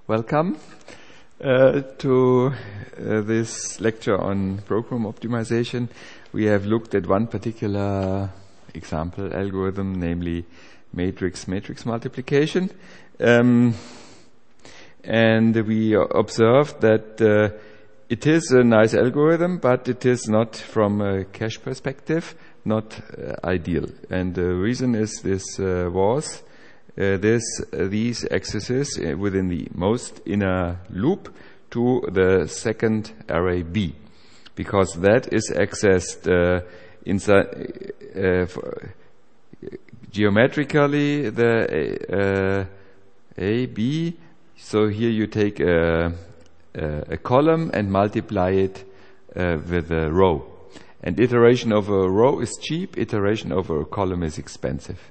Welcome to this lecture on program optimization. We have looked at one particular example algorithm, namely matrix multiplication. And we observed that it is a nice algorithm, but it is not, from a cache perspective, not ideal. And the reason is these accesses within the most inner loop to the second array B, because that is accessed geometrically the A, B. So here you take a column and multiply it with a row. And iteration over a row is cheap, iteration over a column is expensive,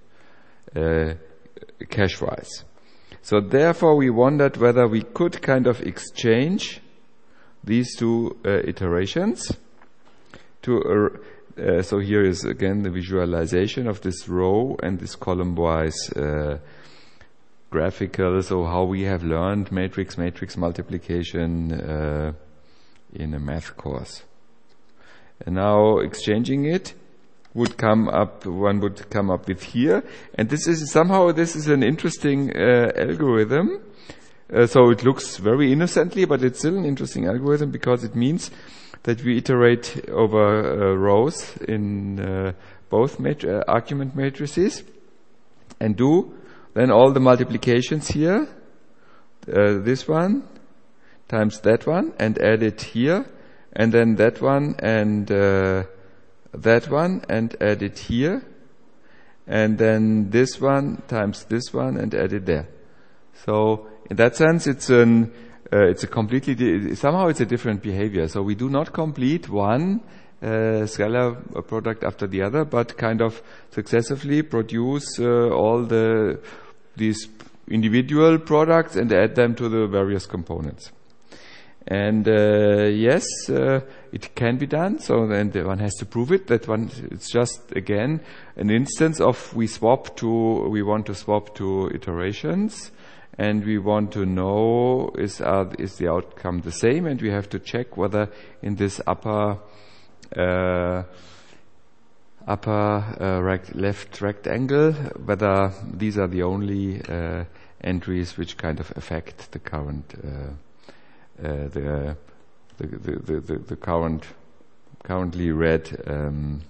cache-wise. So therefore we wondered whether we could kind of exchange these two iterations to so here is again the visualization of this row and this column-wise graphical, so how we have learned matrix multiplication in a math course. And now exchanging it one would come up with here, and this is an interesting algorithm. So it looks very innocently, but it's still an interesting algorithm because it means that we iterate over rows in both argument matrices and do then all the multiplications here, this one times that one, and add it here, and then that one and that one and add it here, and then this one times this one and add it there. So in that sense it's a completely somehow it's a different behavior. So we do not complete one scalar product after the other, but kind of successively produce all these individual products and add them to the various components. And yes, it can be done. So then one has to prove it. It's just again an instance of we want to swap two iterations, and we want to know is the outcome the same, and we have to check whether in this upper left rectangle whether these are the only entries which kind of affect the current the currently read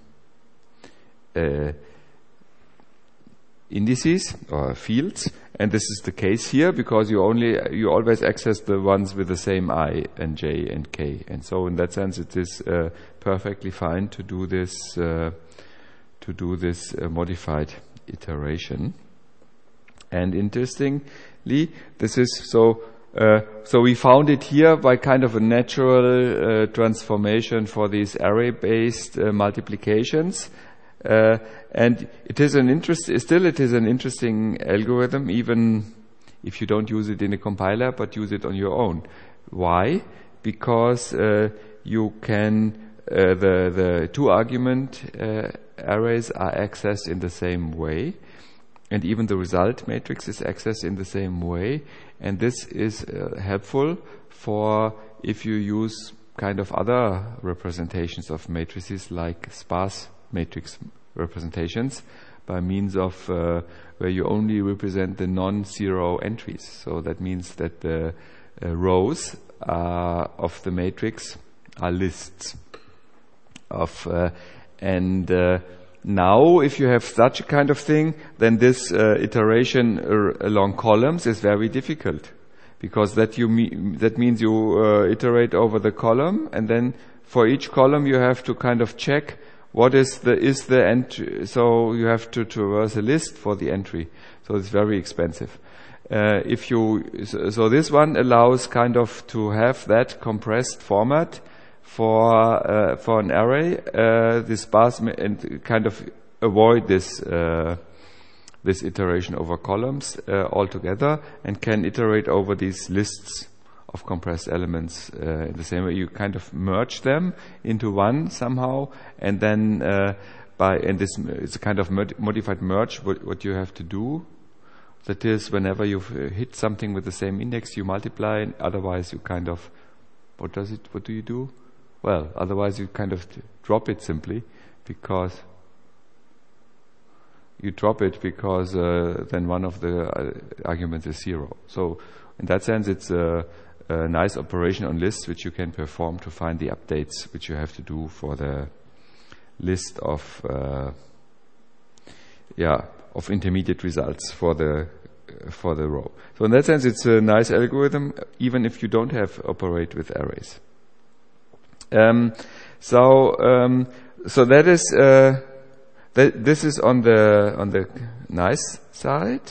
indices or fields, and this is the case here because you always access the ones with the same I and J and K, and so in that sense it is perfectly fine to do this modified iteration. And interestingly, this is so we found it here by kind of a natural transformation for these array-based multiplications, and it is an interesting algorithm, even if you don't use it in a compiler, but use it on your own. Why? Because you can the two argument arrays are accessed in the same way, and even the result matrix is accessed in the same way. And this is helpful for if you use kind of other representations of matrices like sparse matrix representations by means of where you only represent the non-zero entries. So that means that the rows of the matrix are lists of now, if you have such a kind of thing, then this iteration along columns is very difficult, because that means you iterate over the column, and then for each column you have to kind of check what is the entry. So you have to traverse a list for the entry. So it's very expensive. So this one allows kind of to have that compressed format for an array, this sparse, and kind of avoid this iteration over columns altogether, and can iterate over these lists of compressed elements in the same way. You kind of merge them into one somehow, and then it's a kind of modified merge. What you have to do That is, whenever you hit something with the same index, you multiply, otherwise you kind of, what do you do? Well, otherwise you kind of drop it simply, because then one of the arguments is 0. So in that sense, it's a nice operation on lists which you can perform to find the updates which you have to do for the list of intermediate results for the row. So in that sense, it's a nice algorithm, even if you don't have operate with arrays. So that is this is on the nice side.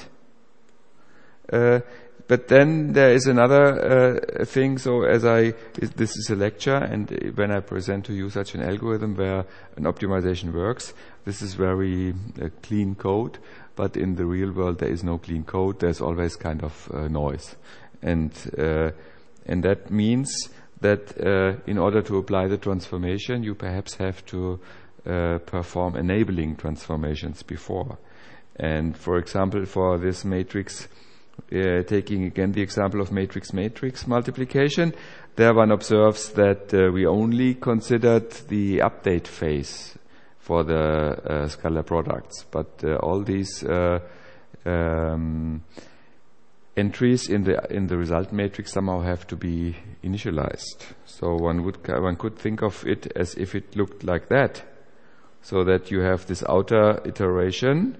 But then there is another thing. So this is a lecture, and when I present to you such an algorithm where an optimization works, this is very clean code. But in the real world, there is no clean code. There's always kind of noise, and that means that in order to apply the transformation, you perhaps have to perform enabling transformations before. And for example, for this matrix, taking again the example of matrix-matrix multiplication, there one observes that we only considered the update phase for the scalar products, but all these entries in the result matrix somehow have to be initialized. So one could think of it as if it looked like that, so that you have this outer iteration,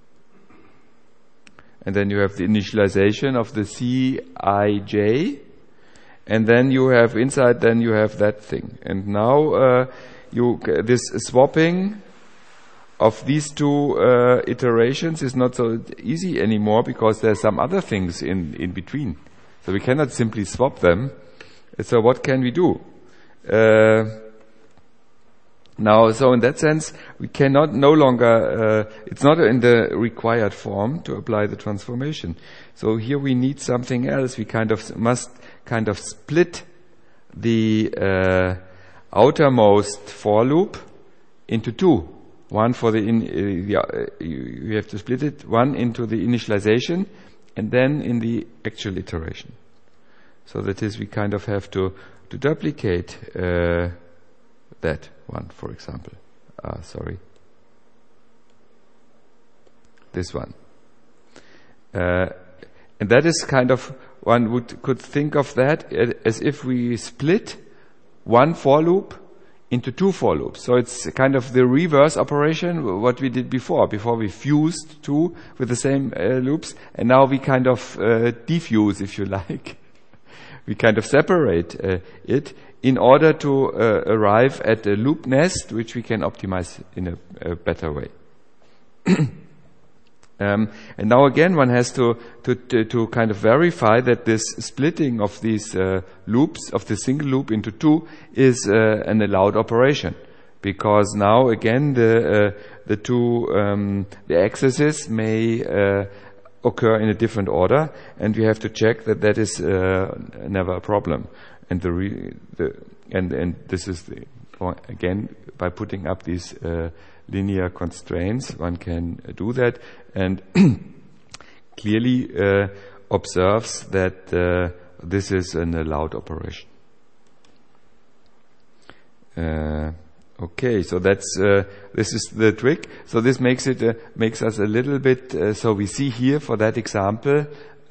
and then you have the initialization of the Cij, and then you have inside, then you have that thing. And now this swapping of these two iterations is not so easy anymore, because there's some other things in between. So we cannot simply swap them. So what can we do? Now, so in that sense, we cannot no longer, it's not in the required form to apply the transformation. So here we need something else. We must split the outermost for loop into two. One for you have to split it, one into the initialization and then in the actual iteration. So that is, we kind of have to duplicate that one, for example. This one. And that is kind of, one could think of that as if we split one for loop into two for loops. So it's kind of the reverse operation, what we did before. Before we fused two with the same loops, and now we kind of defuse, if you like. We kind of separate it in order to arrive at a loop nest, which we can optimize in a better way. And now again, one has to kind of verify that this splitting of these loops, of the single loop into two, is an allowed operation, because now again the accesses may occur in a different order, and we have to check that is never a problem. And and this is again, by putting up these linear constraints, one can do that, and clearly observes that this is an allowed operation. Okay, so that's this is the trick. So this makes us a little bit. So we see here for that example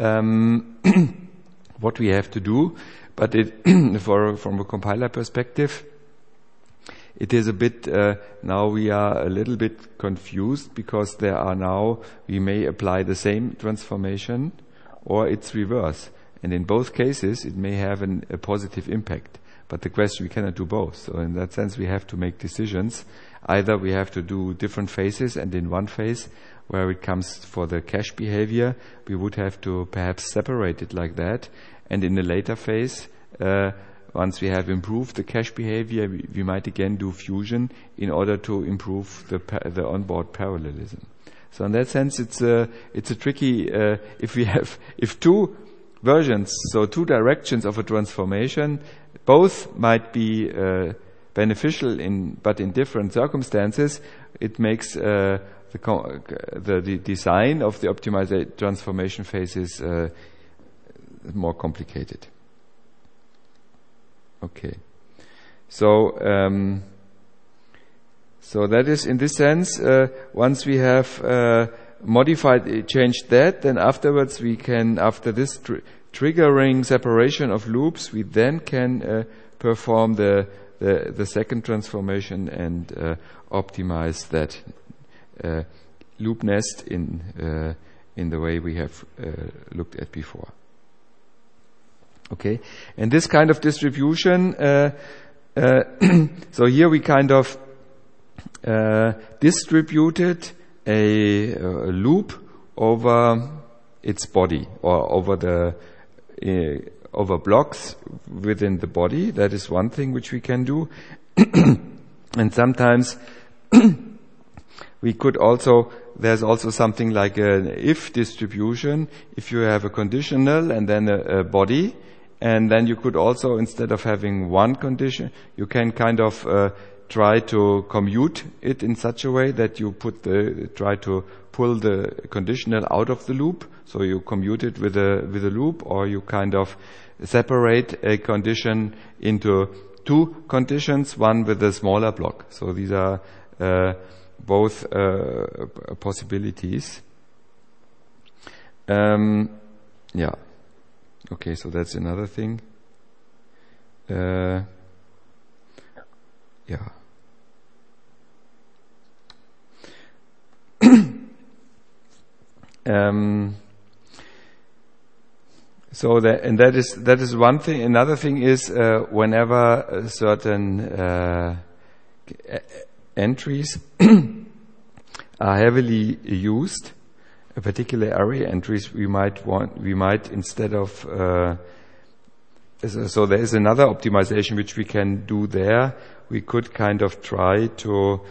what we have to do, but from a compiler perspective, it is a bit, now we are a little bit confused, because we may apply the same transformation or its reverse. And in both cases, it may have a positive impact. But the question, we cannot do both. So in that sense, we have to make decisions. Either we have to do different phases, and in one phase, where it comes for the cache behavior, we would have to perhaps separate it like that. And in the later phase, once we have improved the cache behavior, we might again do fusion in order to improve the onboard parallelism. So in that sense, it's a tricky, if two versions, so two directions of a transformation, both might be beneficial but in different circumstances, it makes the design of the optimization transformation phase is more complicated. Okay. So that is, in this sense, once we have changed that, then afterwards we can, after this triggering separation of loops, we then can perform the second transformation and optimize that loop nest in the way we have looked at before. Okay, and this kind of distribution. So here we kind of distributed a loop over its body, or over over blocks within the body. That is one thing which we can do. And sometimes we could also, there's also something like an if distribution. If you have a conditional and then a body, and then you could also, instead of having one condition, you can kind of try to commute it in such a way that you try to pull the conditional out of the loop. So you commute it with a loop, or you kind of separate a condition into two conditions, one with a smaller block. So these are both possibilities. Yeah. Okay, so that's another thing. Yeah. So that is one thing. Another thing is whenever certain entries are heavily used, particular array entries, we might instead of so there is another optimization which we can do there. We could kind of try to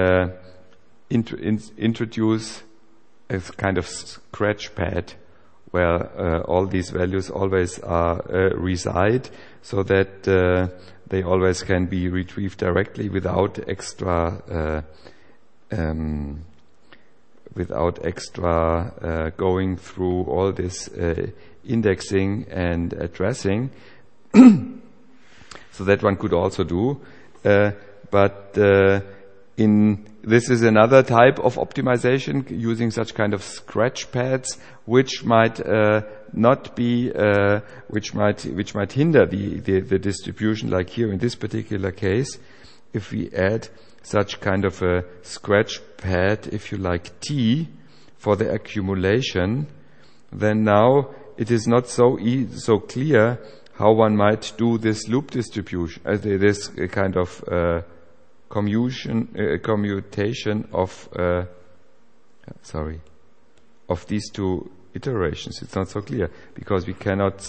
introduce a kind of scratch pad where all these values always reside, so that they always can be retrieved directly without extra going through all this indexing and addressing. So that one could also do, but this is another type of optimization using such kind of scratch pads, which might not be, which might hinder the distribution. Like here in this particular case, if we add such kind of a scratch pad, if you like, T for the accumulation, then now it is not so clear how one might do this loop distribution, this kind of commutation of these two iterations. It's not so clear because we cannot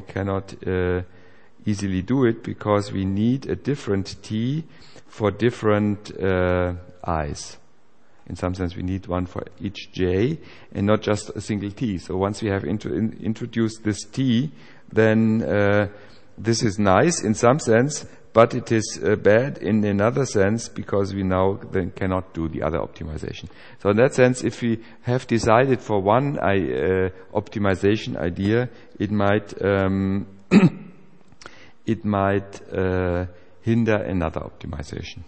easily do it, because we need a different T for different i's. In some sense, we need one for each j and not just a single T. So once we have introduced this T, then this is nice in some sense, but it is bad in another sense, because we now then cannot do the other optimization. So in that sense, if we have decided for one optimization idea, it might hinder another optimization.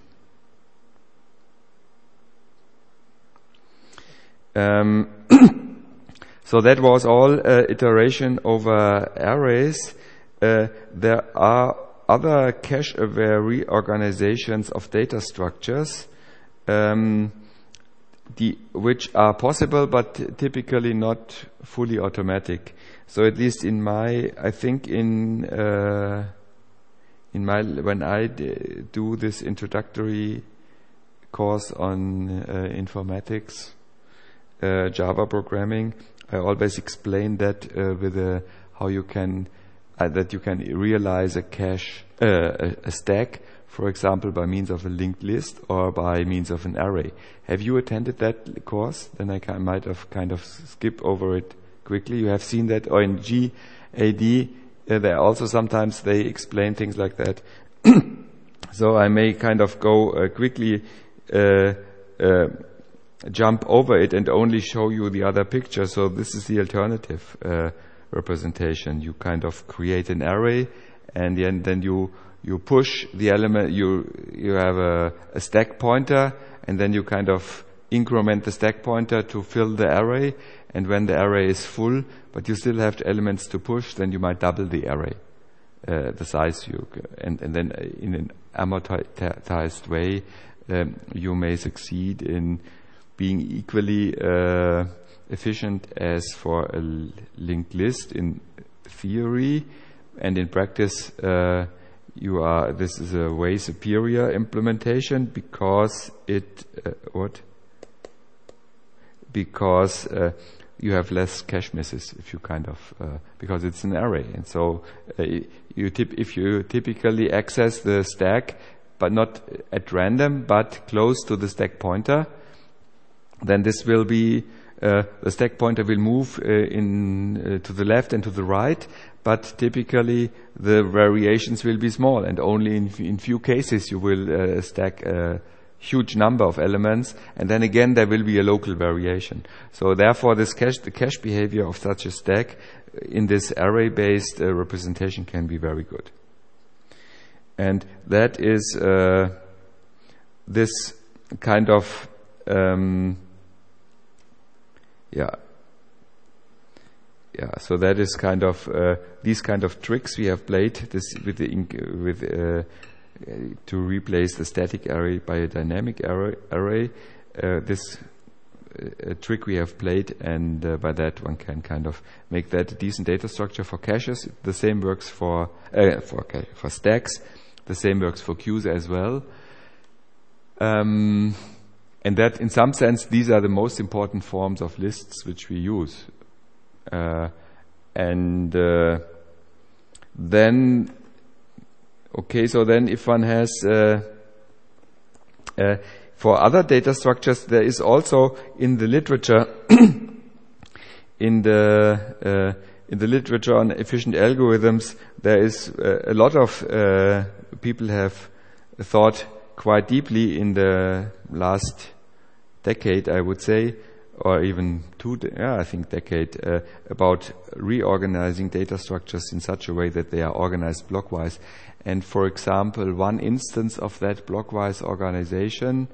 So that was all iteration over arrays. There are other cache-aware reorganizations of data structures, which are possible but typically not fully automatic. So at least when I do this introductory course on informatics, Java programming, I always explain that with how you can that you can realize a cache, a stack, for example, by means of a linked list or by means of an array. Have you attended that course? Then I might have kind of skip over it quickly. You have seen that, or in GAD, there also sometimes they explain things like that. So I may kind of go quickly jump over it and only show you the other picture. So this is the alternative representation. You kind of create an array, and then you push the element. You have a stack pointer, and then you kind of increment the stack pointer to fill the array. And when the array is full, but you still have elements to push, then you might double the array, the size and then in an amortized way, you may succeed in being equally efficient as for a linked list in theory, and in practice this is a way superior implementation because you have less cache misses if you because it's an array, and so if you typically access the stack but not at random but close to the stack pointer, then this will be the stack pointer will move to the left and to the right, but typically the variations will be small, and only in few cases you will stack a huge number of elements, and then again there will be a local variation. So therefore the cache behavior of such a stack in this array-based representation can be very good. And that is this kind of so that is kind of these kind of tricks we have played this to replace the static array by a dynamic array. This trick we have played, and by that one can kind of make that a decent data structure for caches. The same works for stacks. The same works for queues as well. And that, in some sense, these are the most important forms of lists which we use. Then if one has for other data structures, there is also in the literature in the literature on efficient algorithms, there is a lot of people have thought quite deeply in the last decade, I would say, or even decade, about reorganizing data structures in such a way that they are organized blockwise. And for example, one instance of that blockwise organization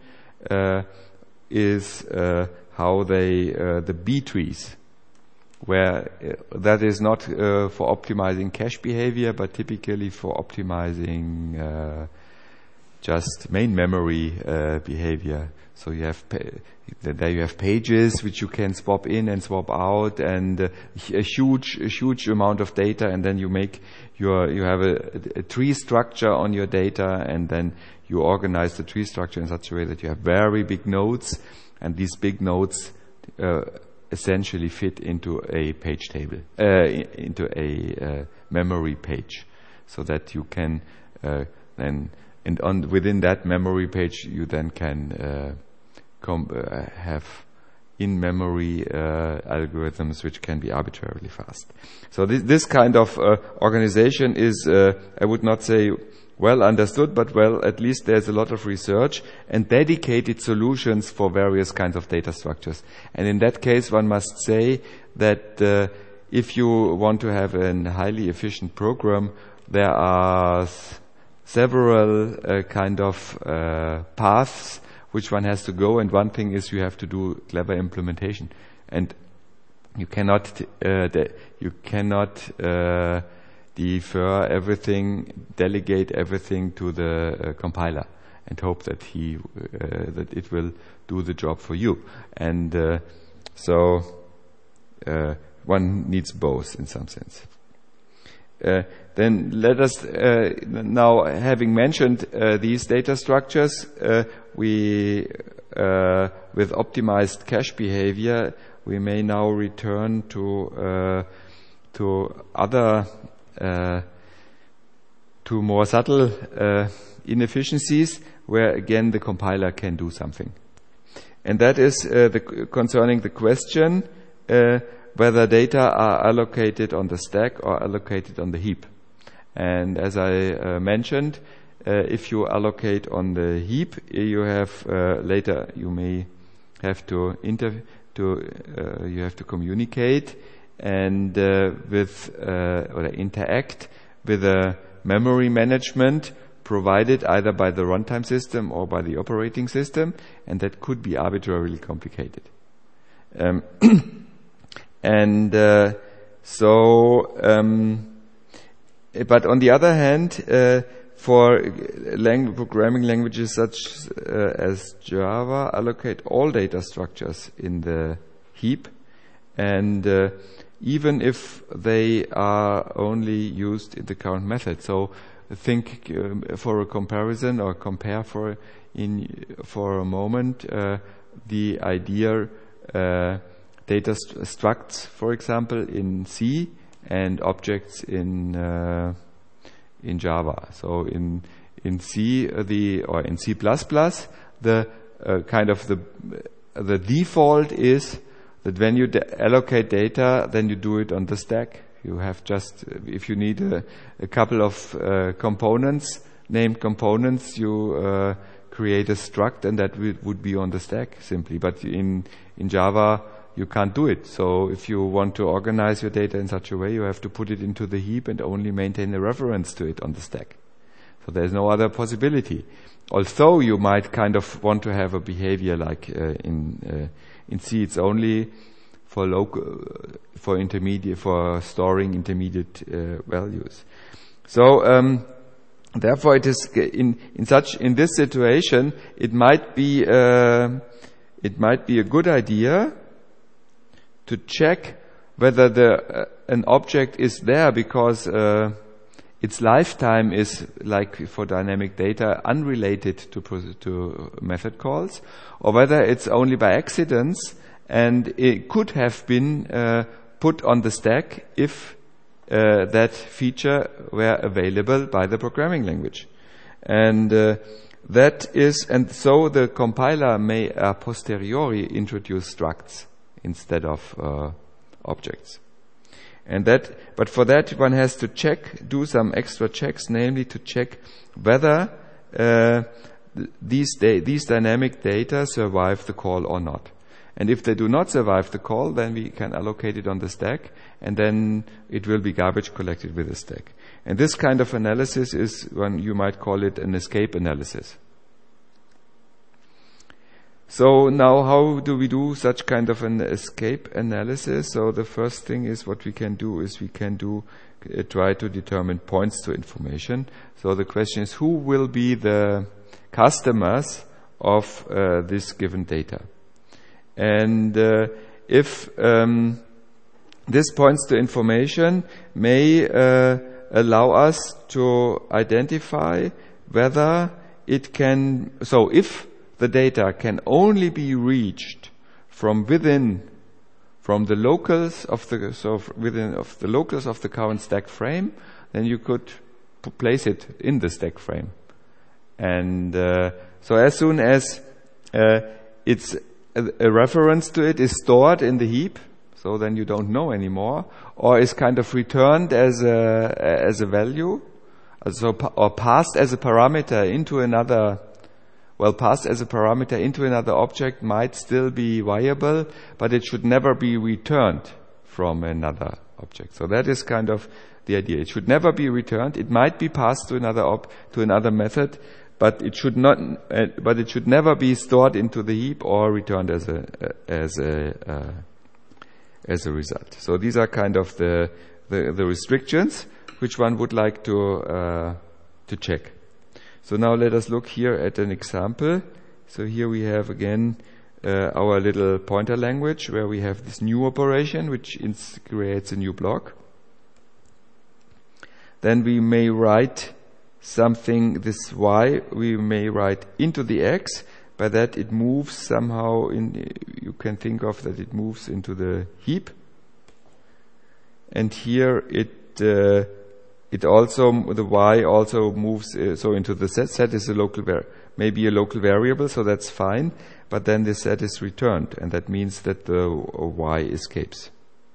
is how the B trees, where that is not for optimizing cache behavior, but typically for optimizing just main memory behavior. So you have there you have pages which you can swap in and swap out, and a huge amount of data, and then you have a tree structure on your data, and then you organize the tree structure in such a way that you have very big nodes, and these big nodes essentially fit into a page table, into a memory page, so that you can within that memory page you then can have in-memory algorithms which can be arbitrarily fast. So this kind of organization is, I would not say well understood, but at least there's a lot of research and dedicated solutions for various kinds of data structures. And in that case, one must say that if you want to have a highly efficient program, there are several kind of paths which one has to go, and one thing is you have to do clever implementation, and you cannot defer everything, delegate everything to the compiler and hope that that it will do the job for you. And so one needs both in some sense. Then let us now, having mentioned these data structures, with optimized cache behavior, we may now return to other to more subtle inefficiencies, where again the compiler can do something, and that is concerning the question whether data are allocated on the stack or allocated on the heap. And as I mentioned, if you allocate on the heap, you have later you may have to you have to communicate and or interact with a memory management provided either by the runtime system or by the operating system, and that could be arbitrarily complicated. But on the other hand, for programming languages such as Java, allocate all data structures in the heap, and even if they are only used in the current method. So think for a comparison or compare for a moment the idea data structs, for example, in C and objects in Java. So in C or in C++, the kind of the default is that when you allocate data, then you do it on the stack. You have just, if you need a couple of components, named components, you create a struct, and that would be on the stack simply. But in Java, you can't do it. So if you want to organize your data in such a way, you have to put it into the heap and only maintain a reference to it on the stack. So there's no other possibility. Although you might kind of want to have a behavior like in C, it's only for storing intermediate values. So therefore, it is in this situation, it might be a good idea to check whether an object is there because its lifetime is, like for dynamic data, unrelated to method calls, or whether it's only by accidents and it could have been put on the stack if that feature were available by the programming language. And so the compiler may a posteriori introduce structs instead of objects. But for that one has to do some extra checks, namely to check whether these dynamic data survive the call or not. And if they do not survive the call, then we can allocate it on the stack, and then it will be garbage collected with the stack. And this kind of analysis is you might call it an escape analysis. So now how do we do such kind of an escape analysis? So the first thing is what we can do is try to determine points to information. So the question is, who will be the customers of this given data? And if this points to information may allow us to identify whether it can, so if the data can only be reached from the locals of the current stack frame, then you could place it in the stack frame. And so as soon as it's a reference to it is stored in the heap, so then you don't know anymore, or is kind of returned as a value, or passed as a parameter into another. Well, passed as a parameter into another object might still be viable, but it should never be returned from another object. So that is kind of the idea. It should never be returned. It might be passed to another method, but it should not. But it should never be stored into the heap or returned as a result. So these are kind of the restrictions which one would like to check. So now let us look here at an example. So here we have again our little pointer language where we have this new operation which creates a new block. Then we may write something, this y, we may write into the x. By that it moves somehow you can think of that it moves into the heap. And here the y also moves so into the set. Set is maybe a local variable, so that's fine. But then the set is returned, and that means that the y escapes.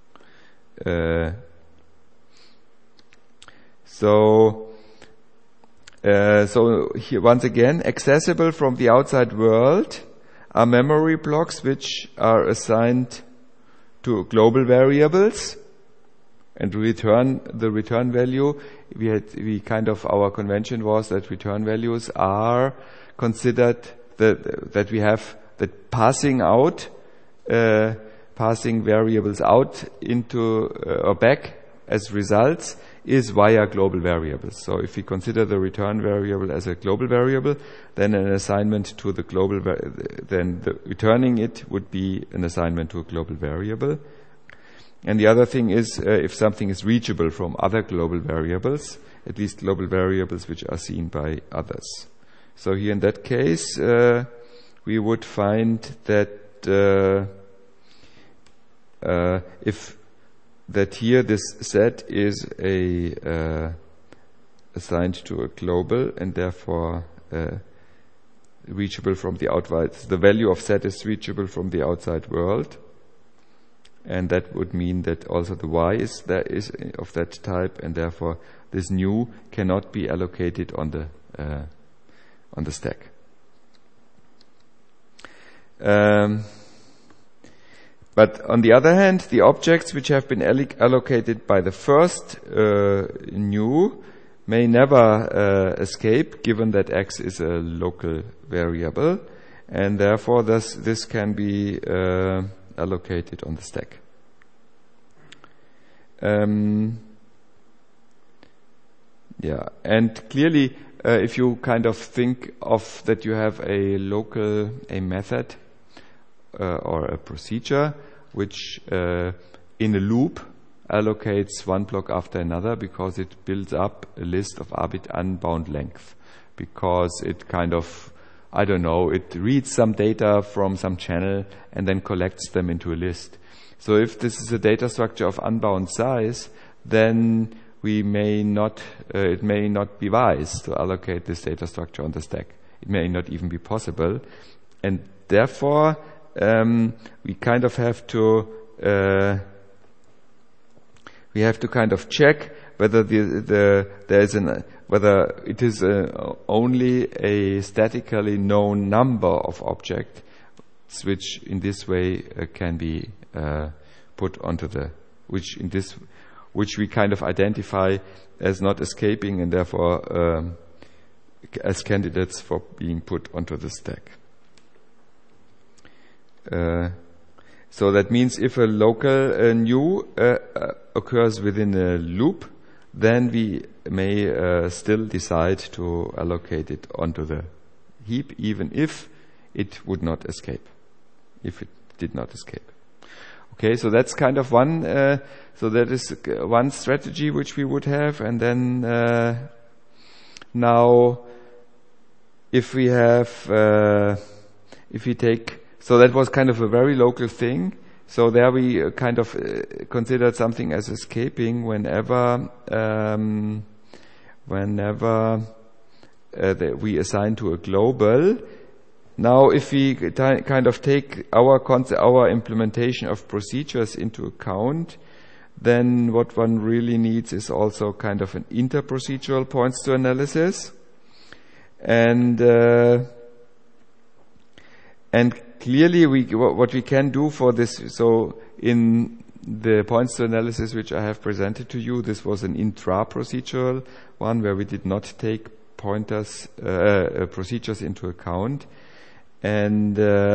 So here once again, accessible from the outside world are memory blocks which are assigned to global variables, and the return value. Our convention was that return values are considered that we have that passing variables out into or back as results is via global variables. So if we consider the return variable as a global variable, then an assignment to the global, returning it would be an assignment to a global variable. And the other thing is if something is reachable from other global variables, at least global variables which are seen by others. So here in that case, we would find that if that here this set is assigned to a global and therefore reachable from the outside. The value of set is reachable from the outside world, and that would mean that also the y is of that type, and therefore this new cannot be allocated on the stack. But on the other hand, the objects which have been allocated by the first new may never escape, given that x is a local variable, and therefore this can be allocated on the stack. And clearly, if you kind of think of that you have a method or a procedure which in a loop allocates one block after another because it builds up a list of unbound length, because it kind of, it reads some data from some channel and then collects them into a list. So if this is a data structure of unbound size, then it may not be wise to allocate this data structure on the stack. It may not even be possible, and therefore we kind of have to kind of check whether whether it is only a statically known number of objects, which in this way can be put onto which we kind of identify as not escaping and therefore as candidates for being put onto the stack. So that means if a local new occurs within a loop, then we may still decide to allocate it onto the heap, even if it would not escape, if it did not escape. Okay, so that's kind of one. So that is one strategy which we would have, and then now, if we take. So that was kind of a very local thing. So there we kind of considered something as escaping whenever we assign to a global. Now, if we kind of take our implementation of procedures into account, then what one really needs is also kind of an interprocedural points to analysis, and clearly, what we can do for this, so in the points to analysis which I have presented to you, this was an intra-procedural one where we did not take procedures into account. And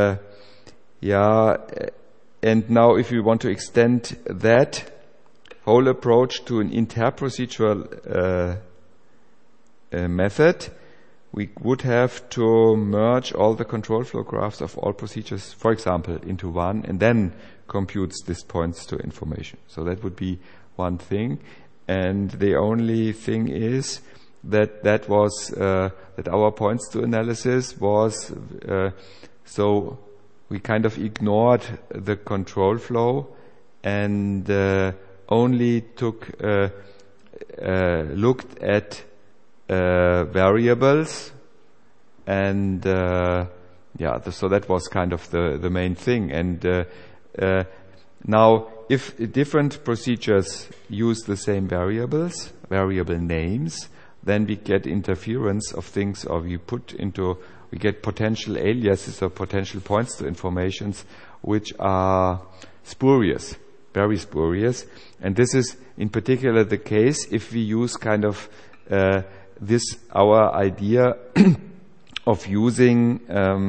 and now if we want to extend that whole approach to an interprocedural method, we would have to merge all the control flow graphs of all procedures, for example, into one, and then computes this points to information. So that would be one thing. And the only thing is that was that our points to analysis was so we kind of ignored the control flow and only looked at variables, and so that was kind of the main thing. And now, if different procedures use the same variable names, then we get interference of things, or we get potential aliases or potential points to informations which are spurious, very spurious. And this is in particular the case if we use kind of our idea of using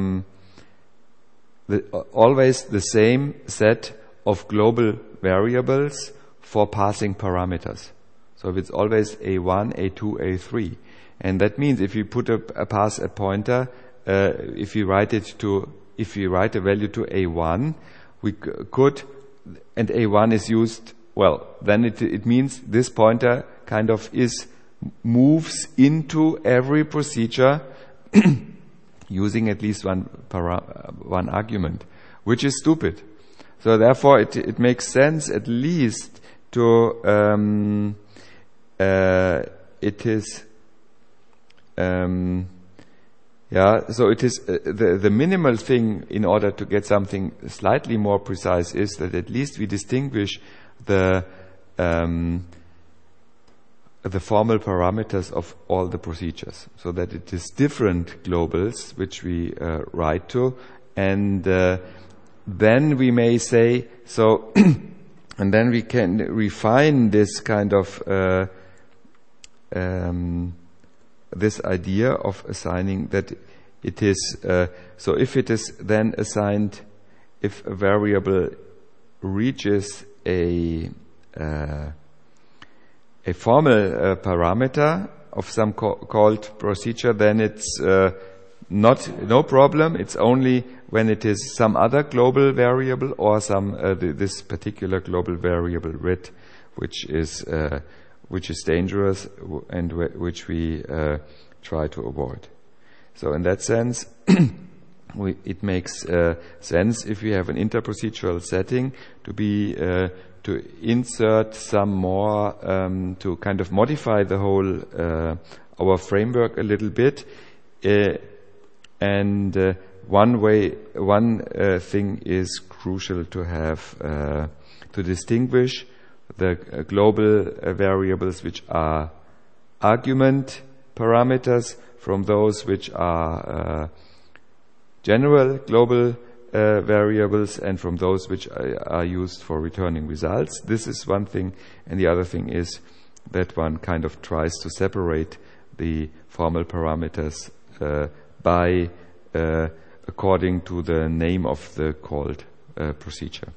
always the same set of global variables for passing parameters. So it's always A1, A2, A3. And that means if you pass a pointer, if we write a value to A1, we could, and A1 is used, well, then it means this pointer kind of moves into every procedure using at least one argument, which is stupid. So therefore it makes sense at least to, so it is the minimal thing in order to get something slightly more precise is that at least we distinguish the formal parameters of all the procedures, so that it is different globals which we write to, and then we may say so, and then we can refine this kind of this idea of assigning that it is so if it is then assigned, if a variable reaches a formal parameter of some called procedure, then it's no problem. It's only when it is some other global variable or this particular global variable red, which is dangerous and which we try to avoid. So in that sense, it makes sense if we have an interprocedural setting to insert some more, to kind of modify the whole our framework a little bit. And one thing is crucial to have to distinguish the global variables which are argument parameters from those which are general global variables, and from those which are used for returning results. This is one thing, and the other thing is that one kind of tries to separate the formal parameters by according to the name of the called procedure.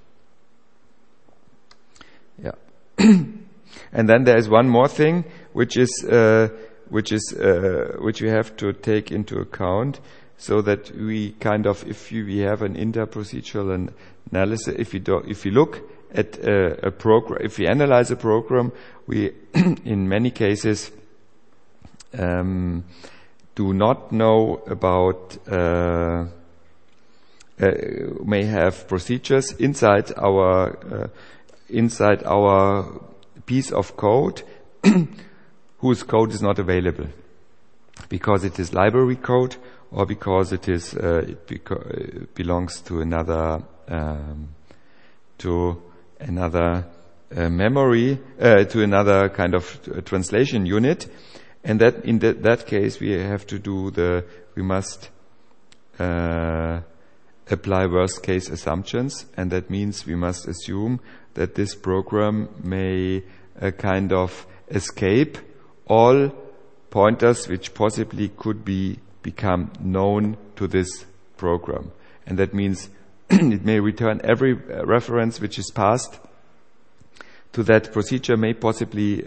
Yeah. And then there is one more thing which you have to take into account, so that we kind of, if we have an interprocedural analysis, if we look at a program, if we analyze a program, we in many cases do not know about may have procedures inside our piece of code whose code is not available because it is library code, or because it belongs to another memory, to another kind of translation unit, and that in that case we must apply worst case assumptions, and that means we must assume that this program may kind of escape all pointers which possibly could become known to this program. And that means it may return every reference which is passed to that procedure may possibly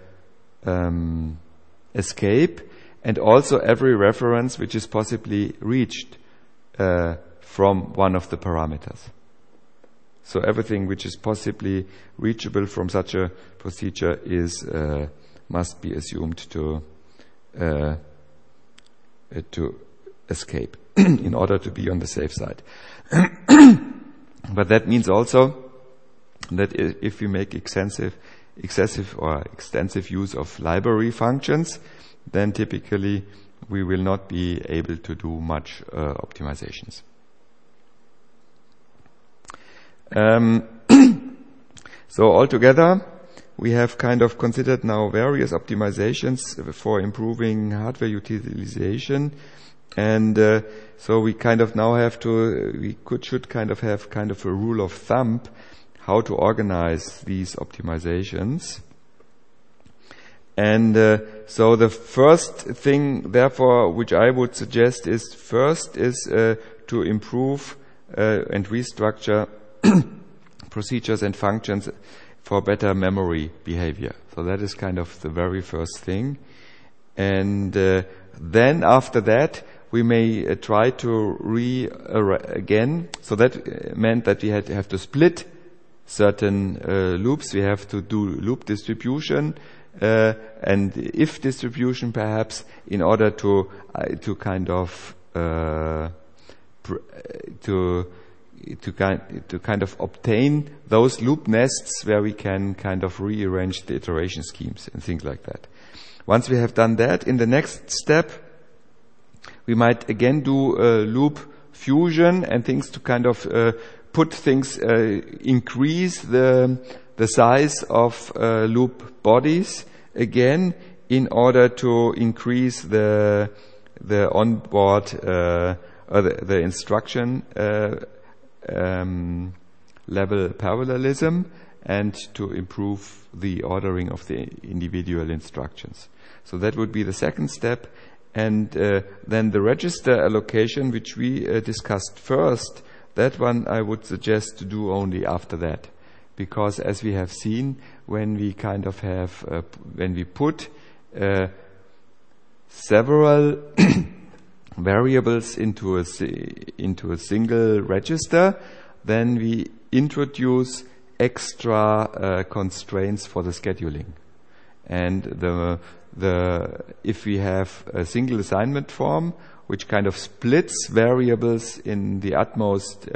escape, and also every reference which is possibly reached from one of the parameters. So everything which is possibly reachable from such a procedure must be assumed to escape in order to be on the safe side. But that means also that if we make excessive or extensive use of library functions, then typically we will not be able to do much optimizations. So altogether, we have kind of considered now various optimizations for improving hardware utilization. And so we kind of now have to, should kind of have kind of a rule of thumb how to organize these optimizations. And so the first thing, therefore, which I would suggest is to improve and restructure procedures and functions for better memory behavior. So that is kind of the very first thing. And then after that, we may try to again. So that meant that we have to split certain loops. We have to do loop distribution and if distribution, perhaps, in order to kind of to kind of obtain those loop nests where we can kind of rearrange the iteration schemes and things like that. Once we have done that, in the next step, we might again do loop fusion and things to kind of put things, increase the size of loop bodies again in order to increase the onboard the instruction level parallelism and to improve the ordering of the individual instructions. So that would be the second step. And then the register allocation, which we discussed first, that one I would suggest to do only after that. Because as we have seen, when we kind of have, when we put several variables into a single register, then we introduce extra constraints for the scheduling. And if we have a single assignment form, which kind of splits variables in the utmost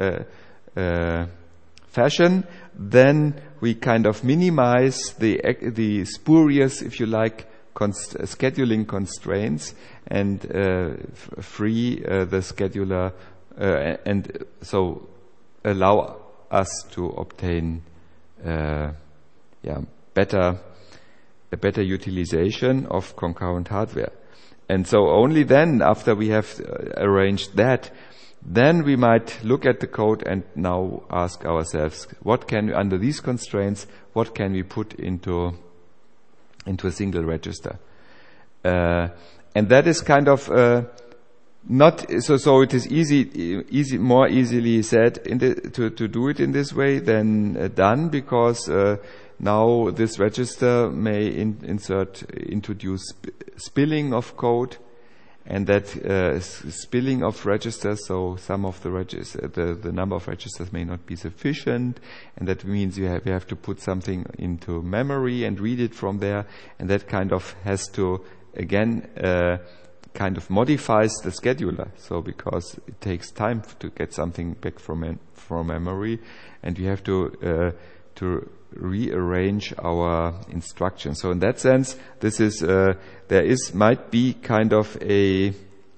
fashion, then we kind of minimize the spurious, if you like, scheduling constraints and free the scheduler and so allow us to obtain a better utilization of concurrent hardware. And so only then, after we have arranged that, then we might look at the code and now ask ourselves, under these constraints, what can we put into a single register? And that is kind of not so. It is more easily said to do it in this way than done, because now this register may introduce spilling of code, and that spilling of registers, so some of the number of registers may not be sufficient, and that means we have to put something into memory and read it from there, and that kind of has to again kind of modifies the scheduler. So because it takes time to get something back from memory, and we have to rearrange our instructions. So in that sense, this is might be kind of a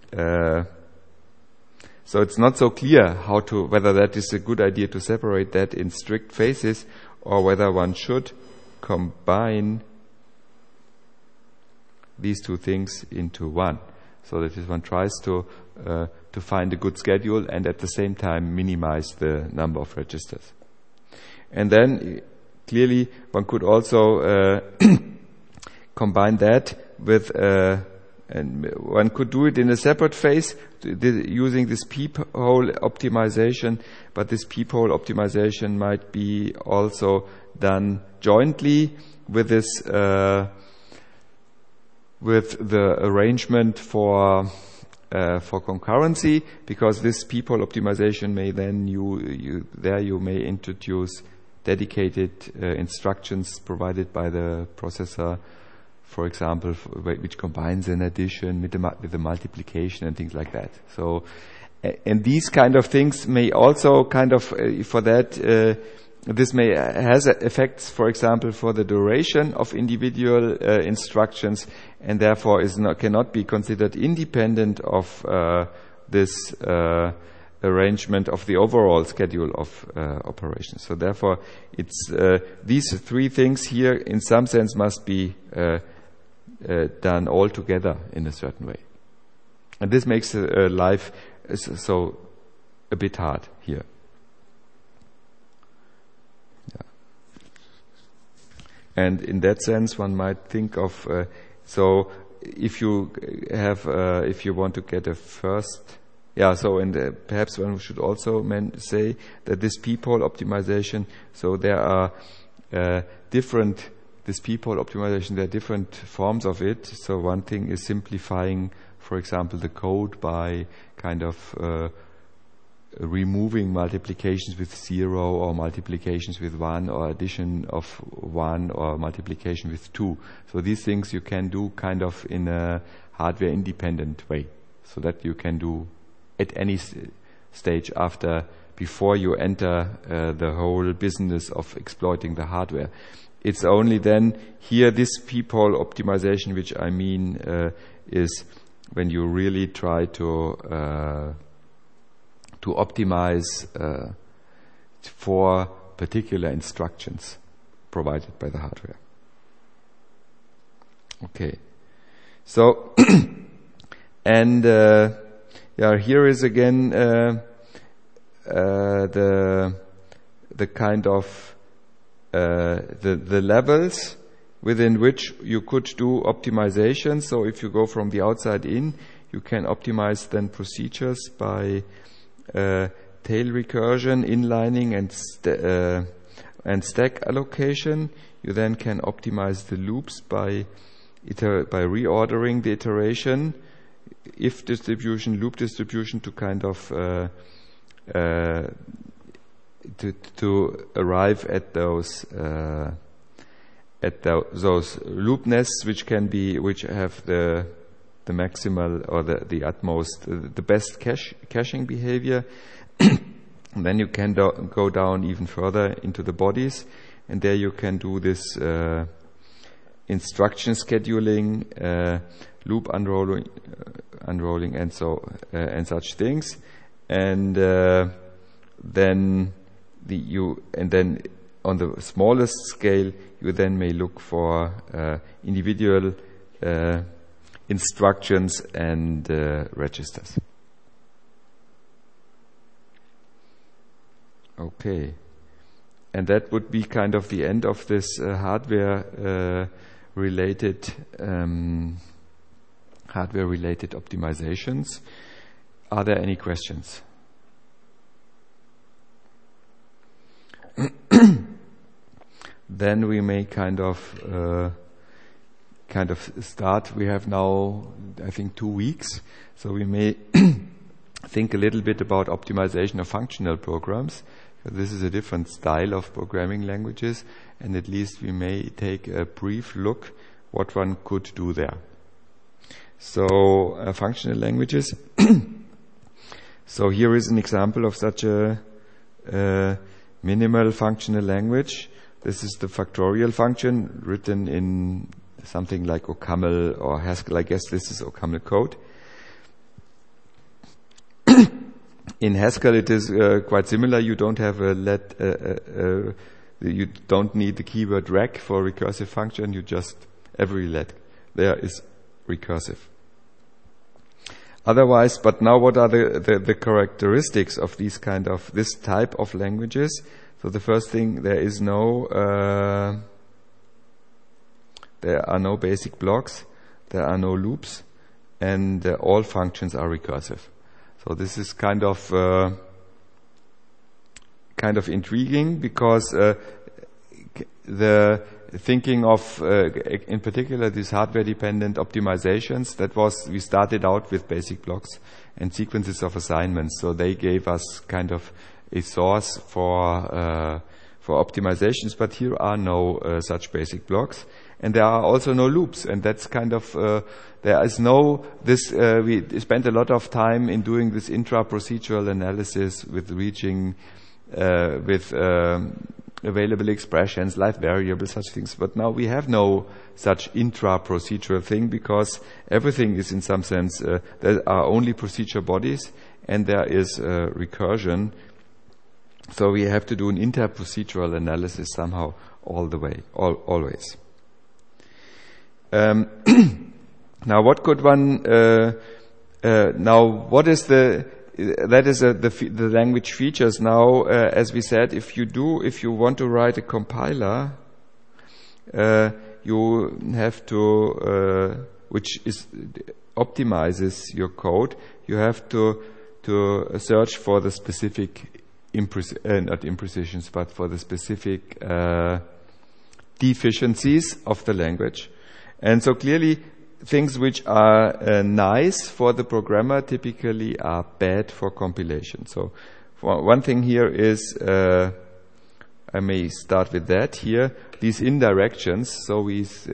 so it's not so clear whether that is a good idea to separate that in strict phases, or whether one should combine these two things into one, so that if one tries to find a good schedule and at the same time minimize the number of registers. And then clearly one could also combine that with and one could do it in a separate phase using this peephole optimization, but this peephole optimization might be also done jointly with this with the arrangement for concurrency, because this peephole optimization may then you may introduce dedicated instructions provided by the processor, for example, which combines an addition with the multiplication and things like that. So, and these kind of things may also kind of for that. This may has effects, for example, for the duration of individual instructions, and therefore cannot be considered independent of this arrangement of the overall schedule of operations. So therefore, it's these three things here, in some sense, must be done all together in a certain way, and this makes life so a bit hard here. Yeah. And in that sense, one might think of so if you have if you want to get a first. Yeah, so and perhaps one should also say that this peephole optimization, so there are this peephole optimization, there are different forms of it. So one thing is simplifying, for example, the code by kind of removing multiplications with 0 or multiplications with 1 or addition of 1 or multiplication with 2. So these things you can do kind of in a hardware independent way, so that you can do at any stage before you enter the whole business of exploiting the hardware. It's only then here this peephole optimization, which I mean is when you really try to optimize for particular instructions provided by the hardware. Okay, so and here is again the kind of the levels within which you could do optimization. So if you go from the outside in, you can optimize then procedures by tail recursion, inlining, and stack allocation. You then can optimize the loops by reordering the iteration, if distribution, loop distribution, to kind of to arrive at those loop nests which have the maximal or the utmost, the best caching behavior. And then you can go down even further into the bodies, and there you can do this instruction scheduling, loop unrolling, and such things, and then on the smallest scale you then may look for individual instructions and registers. Okay, and that would be kind of the end of this hardware related optimizations. Are there any questions? Then we may kind of start. We have now, I think, 2 weeks, so we may think a little bit about optimization of functional programs. This is a different style of programming languages, and at least we may take a brief look what one could do there. So functional languages. So here is an example of such a minimal functional language. This is the factorial function written in something like OCaml or Haskell. I guess this is OCaml code. In Haskell, it is quite similar. You don't have you don't need the keyword rec for recursive function. You just every let there is recursive. Otherwise, but now what are the characteristics of this type of languages? So the first thing, there are no basic blocks, there are no loops, and all functions are recursive. So this is kind of intriguing, because the thinking of in particular these hardware-dependent optimizations, we started out with basic blocks and sequences of assignments. So they gave us kind of a source for optimizations, but here are no such basic blocks, and there are also no loops, and that's kind of there is no this. We spent a lot of time in doing this intra-procedural analysis with reaching with available expressions, live variables, such things. But now we have no such intra-procedural thing, because everything is in some sense, there are only procedure bodies and there is recursion. So we have to do an inter-procedural analysis somehow all the way, always. Now what could one, now what is the language features. Now, as we said, if you want to write a compiler, you have to, which optimizes your code, you have to search for the specific not imprecisions, but for the specific deficiencies of the language. And so clearly, things which are nice for the programmer typically are bad for compilation. So one thing here is, I may start with that here, these indirections. So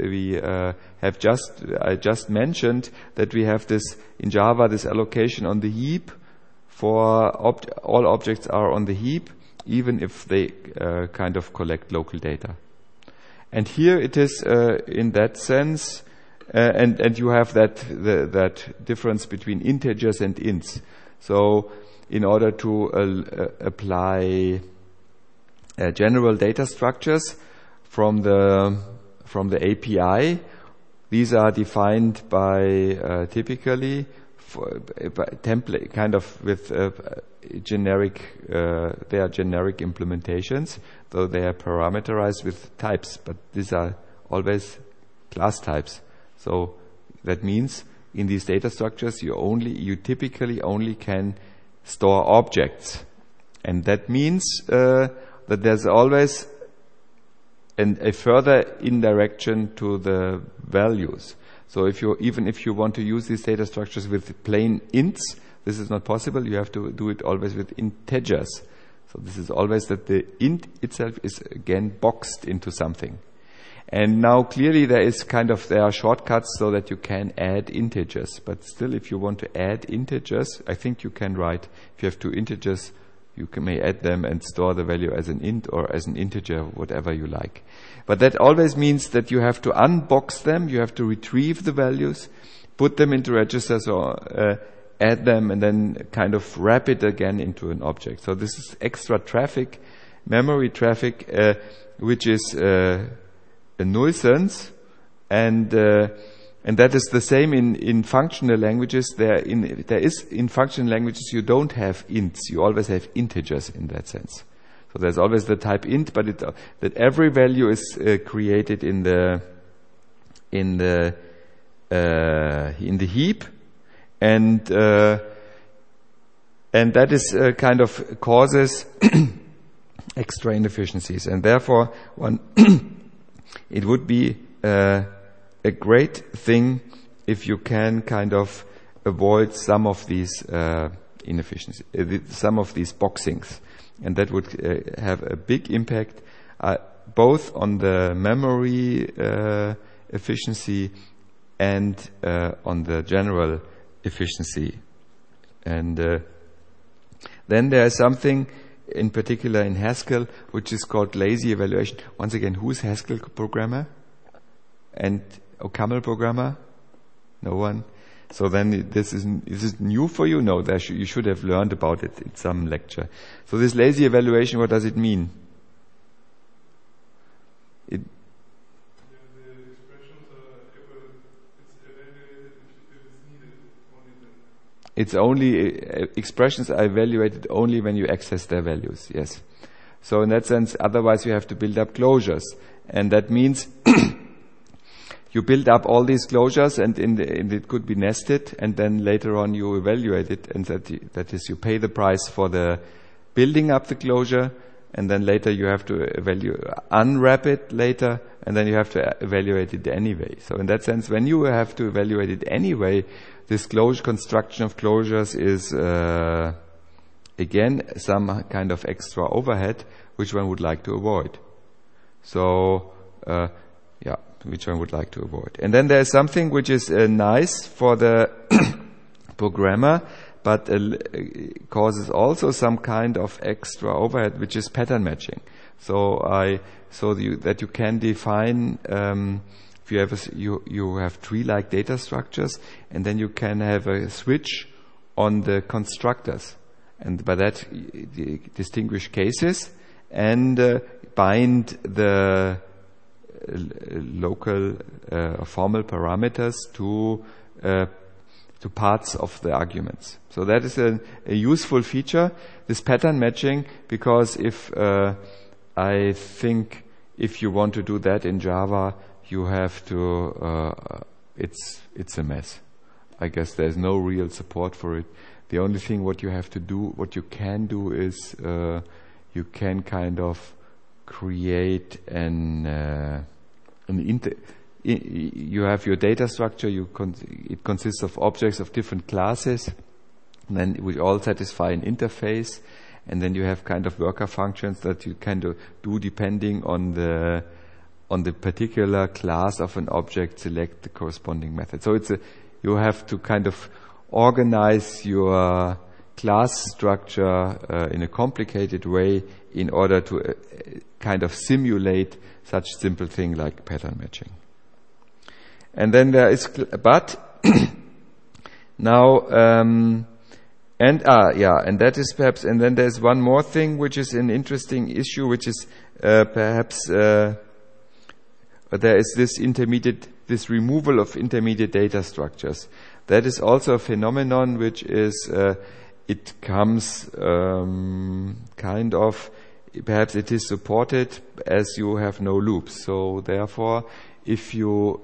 I just mentioned that we have this, in Java, this allocation on the heap for all objects are on the heap, even if they kind of collect local data. And here it is in that sense, and you have that difference between integers and ints. So in order to apply general data structures from the API, these are defined by typically by template, kind of with generic. They are generic implementations, though they are parameterized with types. But these are always class types. So that means in these data structures, you typically only can store objects, and that means that there's always a further indirection to the values. So even if you want to use these data structures with plain ints, this is not possible. You have to do it always with integers. So this is always that the int itself is again boxed into something. And now clearly there are shortcuts so that you can add integers. But still, if you want to add integers, I think you can write, if you have two integers, you may add them and store the value as an int or as an integer, whatever you like. But that always means that you have to unbox them, you have to retrieve the values, put them into registers or add them, and then kind of wrap it again into an object. So this is extra traffic, memory traffic, which is a nuisance, and that is the same in functional languages. In functional languages you don't have ints, you always have integers in that sense. So there's always the type int, but that every value is created in the heap, and that is kind of causes extra inefficiencies, and therefore it would be a great thing if you can kind of avoid some of these inefficiencies, some of these boxings, and that would have a big impact both on the memory efficiency and on the general efficiency. And then there is something in particular in Haskell which is called lazy evaluation. Once again, who's Haskell programmer and OCaml programmer? No one. So then is it new for you? No, you should have learned about it in some lecture. So this lazy evaluation, what does it mean? It's only expressions are evaluated only when you access their values. Yes. So in that sense, otherwise you have to build up closures, and that means you build up all these closures, and it could be nested, and then later on you evaluate it, and that is you pay the price for the building up the closure, and then later you have to unwrap it later, and then you have to evaluate it anyway. So in that sense, when you have to evaluate it anyway, this construction of closures is again some kind of extra overhead which one would like to avoid. So which one would like to avoid. And then there is something which is nice for the programmer, but causes also some kind of extra overhead, which is pattern matching. So that you can define, if you have you have tree-like data structures, and then you can have a switch on the constructors, and by that distinguish cases and bind the local formal parameters to parts of the arguments. So that is a useful feature, this pattern matching, because I think if you want to do that in Java, you have to, it's a mess. I guess there's no real support for it. The only thing what you can do is you can kind of create you have your data structure, it consists of objects of different classes, and then we all satisfy an interface, and then you have kind of worker functions that you can do depending on the particular class of an object, select the corresponding method. So you have to kind of organize your class structure in a complicated way in order to kind of simulate such simple thing like pattern matching. And then there is, now, and that is perhaps, and then there's one more thing which is an interesting issue, which is perhaps there is this removal of intermediate data structures. That is also a phenomenon which is, it comes kind of, perhaps it is supported as you have no loops. So therefore, if you,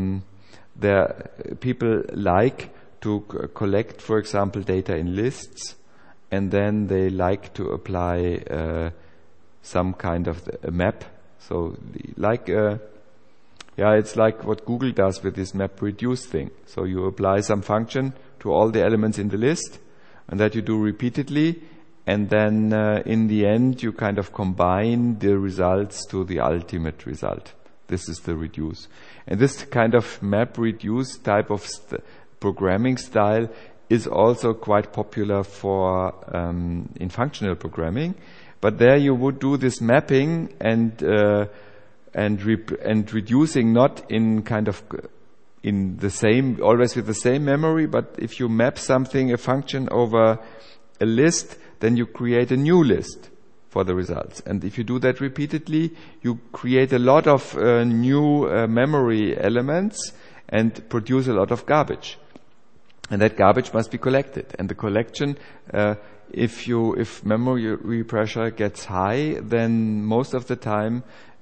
people like to collect, for example, data in lists, and then they like to apply some kind of a map. So like, it's like what Google does with this map reduce thing. So you apply some function to all the elements in the list, and that you do repeatedly, and then in the end you kind of combine the results to the ultimate result. This is the reduce. And this kind of map reduce type of programming style is also quite popular for in functional programming. But there you would do this mapping and reducing not in kind of in the same, always with the same memory, but if you map something, a function over a list, then you create a new list for the results. And if you do that repeatedly, you create a lot of new memory elements and produce a lot of garbage. And that garbage must be collected. And the collection, if memory pressure gets high, then most of the time,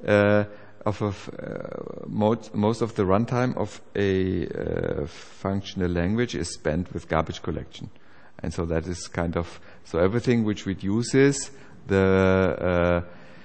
most of the runtime of a functional language is spent with garbage collection. And so that is kind of, so everything which reduces the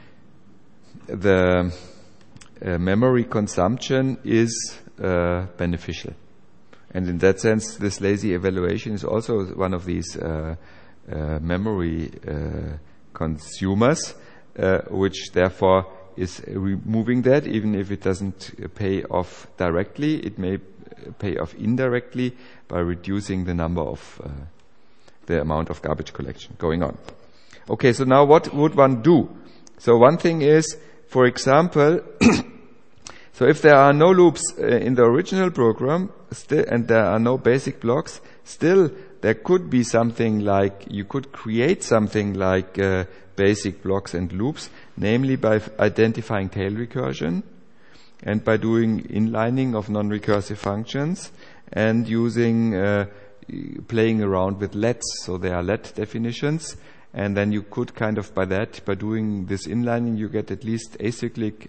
memory consumption is beneficial. And in that sense, this lazy evaluation is also one of these memory consumers, which therefore is removing that, even if it doesn't pay off directly. It may pay off indirectly by reducing the number of the amount of garbage collection going on. Okay, so now what would one do? So one thing is, for example, so if there are no loops in the original program, and there are no basic blocks, still there could be something like, you could create something like basic blocks and loops, namely by identifying tail recursion and by doing inlining of non-recursive functions and using playing around with lets. So there are let definitions, and then you could kind of by doing this inlining, you get at least acyclic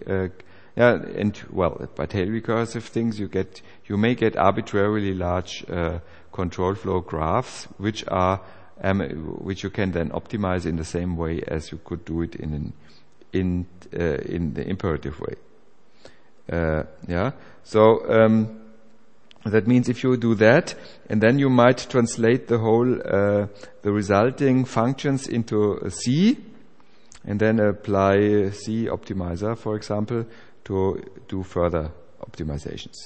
by tail recursive things, you may get arbitrarily large control flow graphs, which you can then optimize in the same way as you could do it in the imperative way. So that means if you do that, and then you might translate the whole the resulting functions into C, and then apply C optimizer, for example, to do further optimizations.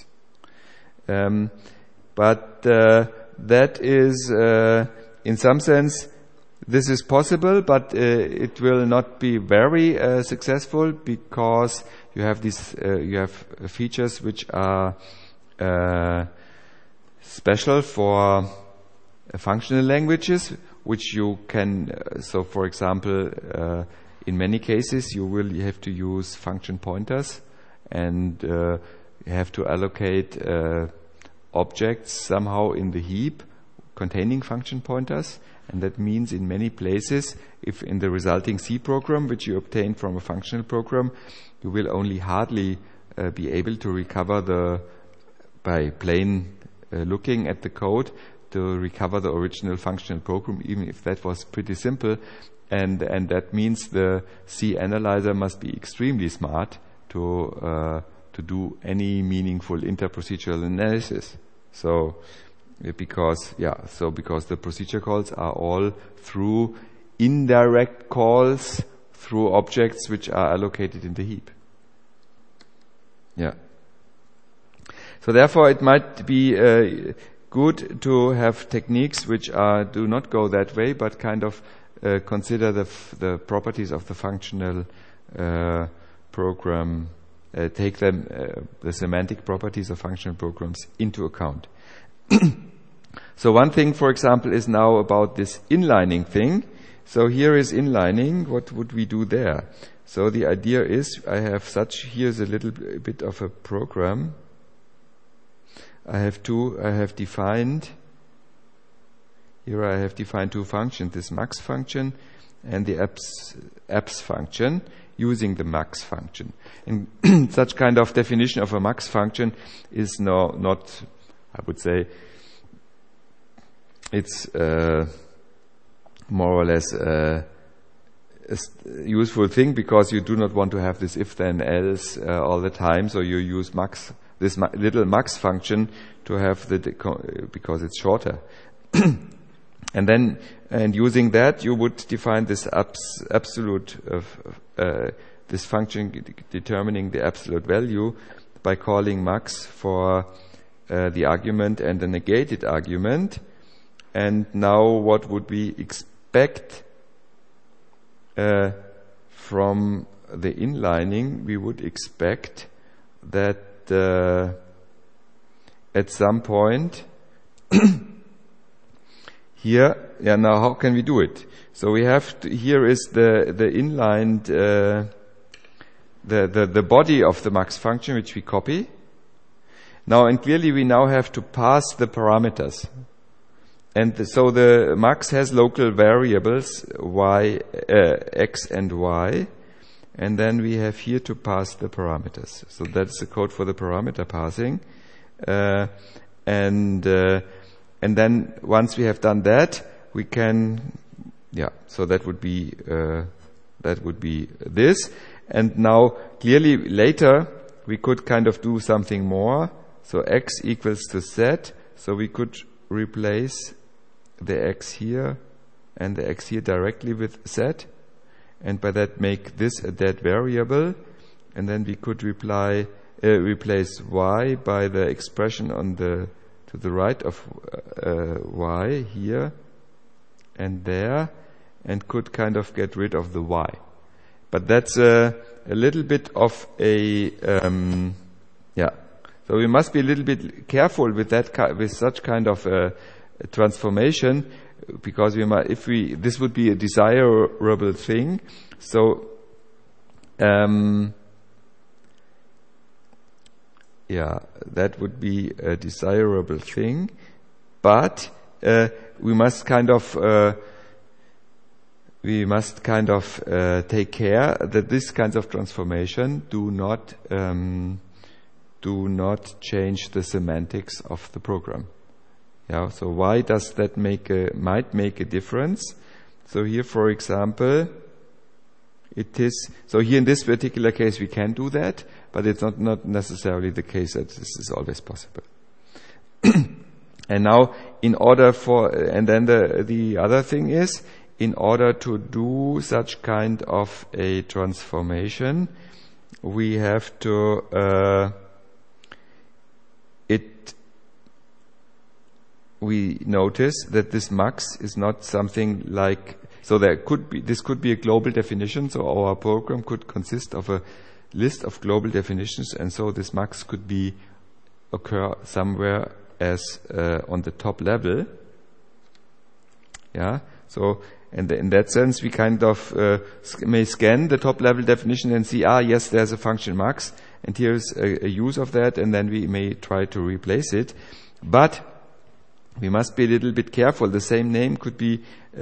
But that is, in some sense, this is possible, but it will not be very successful, because you have features which are special for functional languages, which you can. So, for example, in many cases, you will have to use function pointers, and you have to allocate objects somehow in the heap containing function pointers. And that means in many places, if in the resulting C program, which you obtain from a functional program, you will only hardly be able to recover by plain looking at the code, to recover the original functional program, even if that was pretty simple. And that means the C analyzer must be extremely smart to do any meaningful interprocedural analysis. Because the procedure calls are all through indirect calls through objects which are allocated in the heap. Yeah. So therefore, it might be good to have techniques which do not go that way, but kind of consider the properties of the functional program, take them the semantic properties of functional programs into account. So one thing, for example, is now about this inlining thing. So here is inlining. What would we do there? So the idea is, here's a little bit of a program. I have defined two functions, this max function and the abs function, using the max function. And such kind of definition of a max function is not, I would say, it's more or less a useful thing, because you do not want to have this if then else all the time. So you use this little max function to have because it's shorter. And using that, you would define this absolute this function determining the absolute value by calling max for the argument and the negated argument. And now what would we expect from the inlining? We would expect that at some point here, now how can we do it? So we have here is the inlined the body of the max function, which we copy. Now, and clearly we now have to pass the parameters. And so the max has local variables y, x and y, and then we have here to pass the parameters. So that's the code for the parameter passing, and then once we have done that, we can, so that would be this. And now clearly later we could kind of do something more. So x equals to z, so we could replace the x here and the x here directly with z, and by that make this a dead variable, and then we could replace y by the expression to the right of y here and there, and could kind of get rid of the y. But that's a little bit of a So we must be a little bit careful with with such kind of transformation, because this would be a desirable thing. So that would be a desirable thing, but we must kind of take care that this kinds of transformation do not change the semantics of the program. So why does that might make a difference? So here, for example, it is, so here in this particular case we can do that, but it's not necessarily the case that this is always possible. And now, and then the other thing is, in order to do such kind of a transformation, we have to, we notice that this max is not something like So this could be a global definition. So our program could consist of a list of global definitions, and so this max could occur somewhere as on the top level. Yeah. So in that sense, we kind of may scan the top level definition and see, yes, there's a function max, and here's a use of that, and then we may try to replace it. But we must be a little bit careful. The same name could be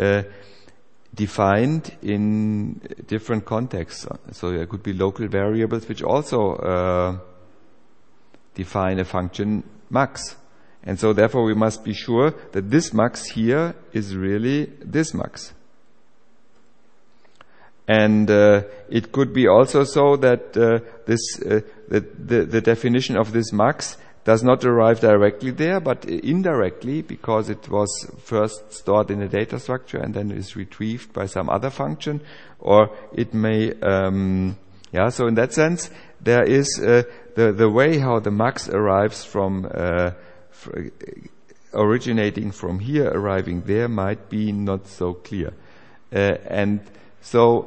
defined in different contexts. So there could be local variables which also define a function max. And so therefore we must be sure that this max here is really this max. And it could be also so that the definition of this max does not arrive directly there, but indirectly, because it was first stored in a data structure and then is retrieved by some other function, or it may, so in that sense, there is the way how the max arrives from originating from here, arriving there, might be not so clear, and so.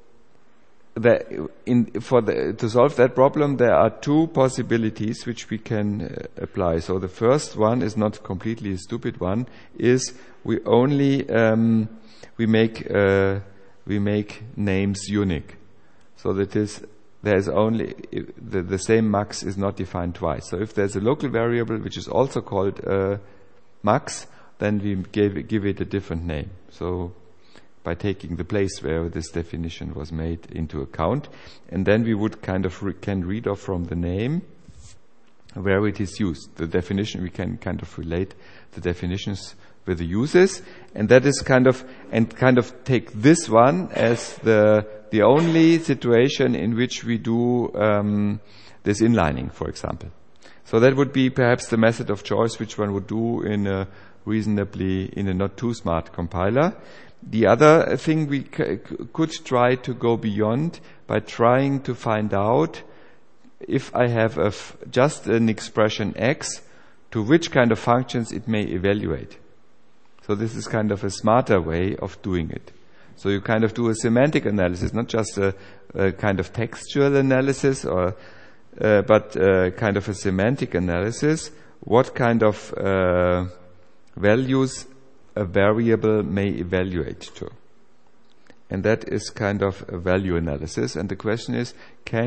To solve that problem, there are two possibilities which we can apply. So the first one is not completely a stupid one. Is we only we make names unique. So that is there is only the same max is not defined twice. So if there's a local variable which is also called max, then we give it a different name. So by taking the place where this definition was made into account. And then we would kind of can read off from the name where it is used. The definition, we can kind of relate the definitions with the uses. And that is kind of take this one as the only situation in which we do this inlining, for example. So that would be perhaps the method of choice which one would do in a not too smart compiler. The other thing we could try to go beyond by trying to find out if I have just an expression x, to which kind of functions it may evaluate. So this is kind of a smarter way of doing it. So you kind of do a semantic analysis, not just a kind of textual analysis, but kind of a semantic analysis. What kind of values a variable may evaluate to. And that is kind of a value analysis. And the question is,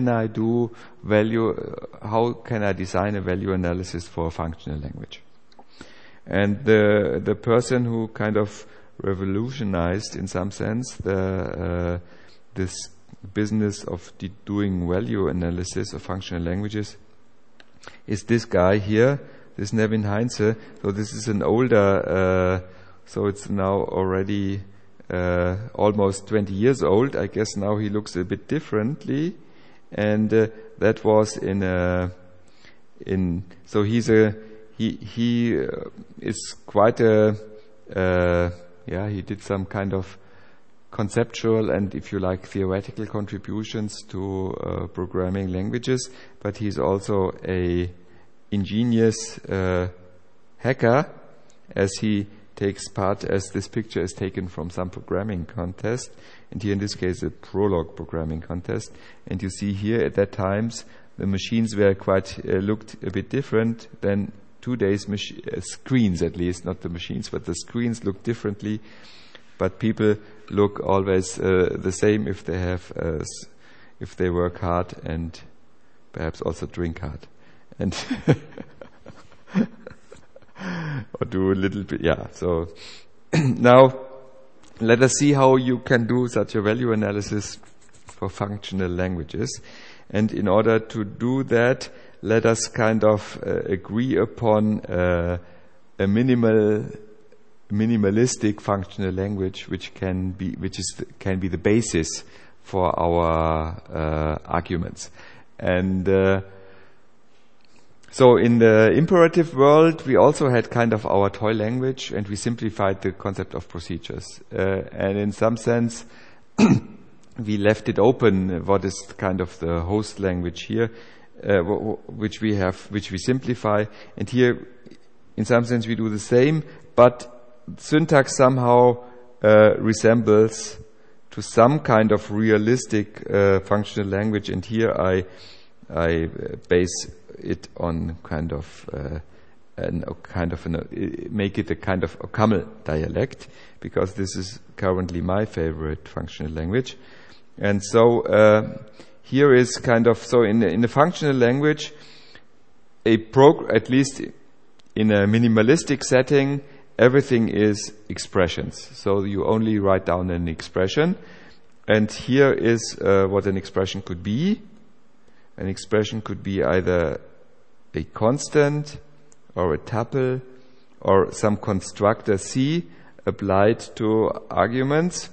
how can I design a value analysis for a functional language? And the person who kind of revolutionized, in some sense, this business of doing value analysis of functional languages is this guy here, this Nevin Heinze. So this is an older so it's now already almost 20 years old. I guess now he looks a bit differently, and that was so he is quite he did some kind of conceptual and, if you like, theoretical contributions to programming languages, but he's also a ingenious hacker, as he takes part, as this picture is taken from some programming contest, and here in this case a Prolog programming contest. And you see here at that times the machines were looked a bit different than today's screens, at least, not the machines, but the screens look differently. But people look always the same if they work hard and perhaps also drink hard. And or do a little bit, so now let us see how you can do such a value analysis for functional languages. And in order to do that, let us kind of agree upon a minimalistic functional language which can be the basis for our arguments. And so in the imperative world, we also had kind of our toy language, and we simplified the concept of procedures. And in some sense, we left it open, what is kind of the host language here, which we simplify. And here, in some sense, we do the same, but syntax somehow resembles to some kind of realistic functional language, and here I base it on make it a kind of OCaml dialect, because this is currently my favorite functional language. And so here is so in the functional language, at least in a minimalistic setting, everything is expressions. So you only write down an expression, and here is what an expression could be. An expression could be either a constant or a tuple or some constructor C applied to arguments,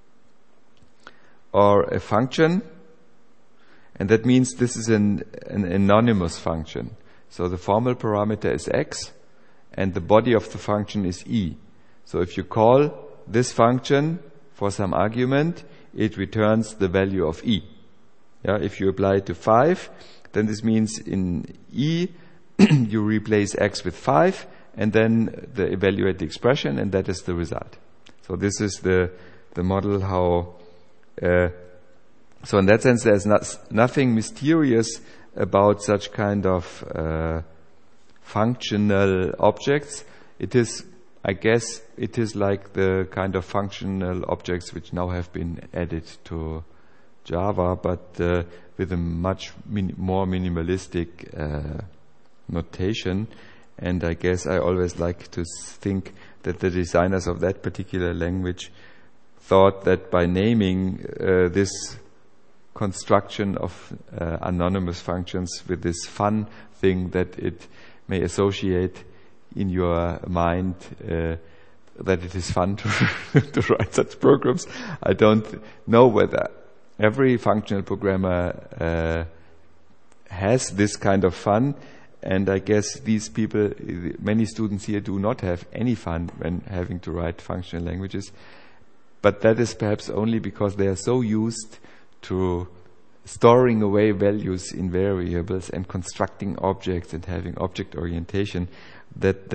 or a function, and that means this is an anonymous function. So the formal parameter is x, and the body of the function is e. So if you call this function for some argument, it returns the value of e. Yeah, if you apply it to 5, then this means in e you replace x with 5, and then evaluate the expression, and that is the result. So this is the model how. So in that sense, there's nothing mysterious about such kind of functional objects. It is, I guess, it is like the kind of functional objects which now have been added to Java, but with a much more minimalistic notation. And I guess I always like to think that the designers of that particular language thought that by naming this construction of anonymous functions with this fun thing, that it may associate in your mind that it is fun to write such programs. I don't know whether every functional programmer has this kind of fun, and I guess these people, many students here, do not have any fun when having to write functional languages. But that is perhaps only because they are so used to storing away values in variables and constructing objects and having object orientation that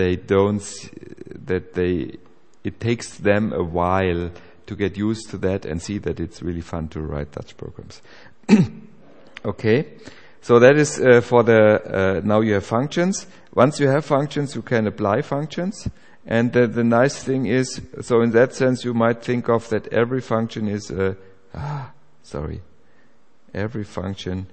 it takes them a while to get used to that and see that it's really fun to write such programs. Okay, so that is for the now you have functions. Once you have functions, you can apply functions. And the nice thing is, so in that sense, you might think of that every function is every function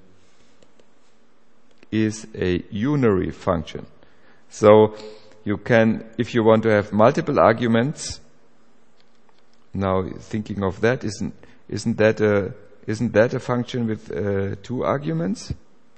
is a unary function. So you can, if you want to have multiple arguments, now thinking of that, isn't that a function with 2 arguments?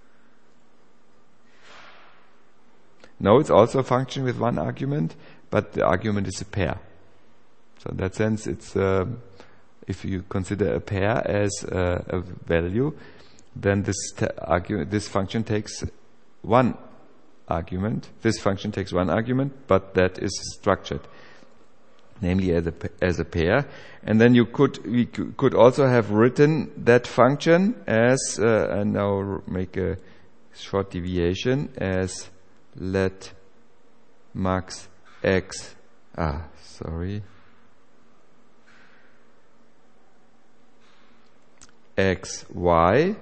No, it's also a function with 1 argument, but the argument is a pair. So in that sense, it's if you consider a pair as a value, then this function takes 1 argument. This function takes 1 argument, but that is structured, namely as a pair. And then we could also have written that function as and now make a short deviation as let max x x y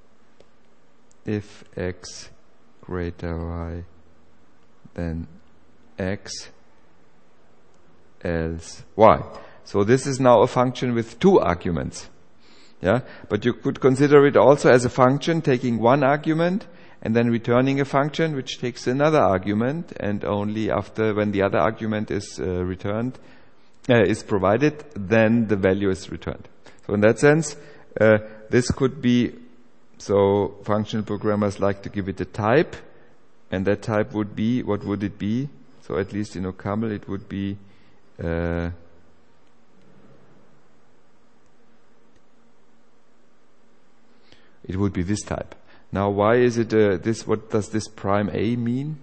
if x greater y than x else y. So this is now a function with 2 arguments. Yeah, but you could consider it also as a function taking 1 argument and then returning a function which takes another argument, and only after, when the other argument is returned, is provided, then the value is returned. So in that sense, this could be, so functional programmers like to give it a type, and that type would be, what would it be? So at least in OCaml it would be this type. Now, why is it this? What does this prime A mean?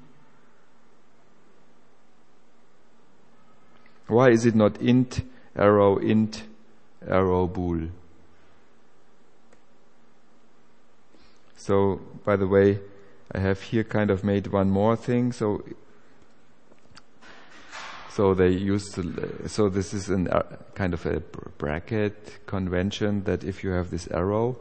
Why is it not int arrow bool? So, by the way, I have here kind of made one more thing. So So they used to, so this is an kind of a bracket convention that if you have this arrow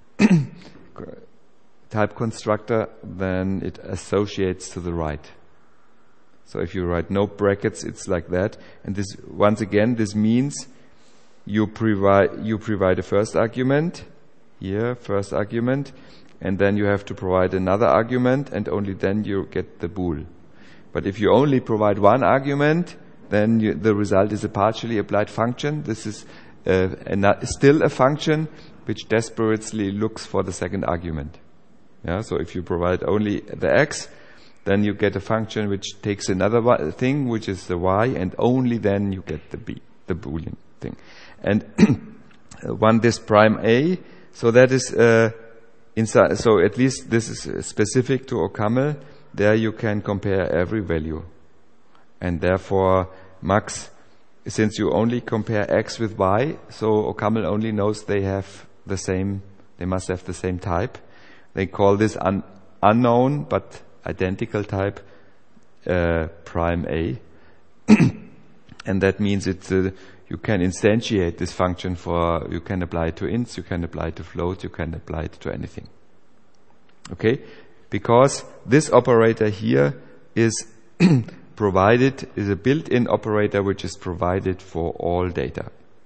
type constructor, then it associates to the right. So if you write no brackets, it's like that. And this, once again, this means you provide a first argument, here, first argument, and then you have to provide another argument, and only then you get the bool. But if you only provide one argument, then the result is a partially applied function. This is still a function which desperately looks for the second argument. Yeah, so if you provide only the x, then you get a function which takes another thing, which is the y, and only then you get the b, the Boolean thing. And this prime a, so that is inside. So at least this is specific to OCaml. There you can compare every value, and therefore max, since you only compare x with y, so OCaml only knows they have the same. They must have the same type. They call this unknown but identical type prime a, and that means it's you can instantiate this function for, you can apply it to ints, you can apply it to floats, you can apply it to anything. Okay? Because this operator here is provided, is a built-in operator which is provided for all data.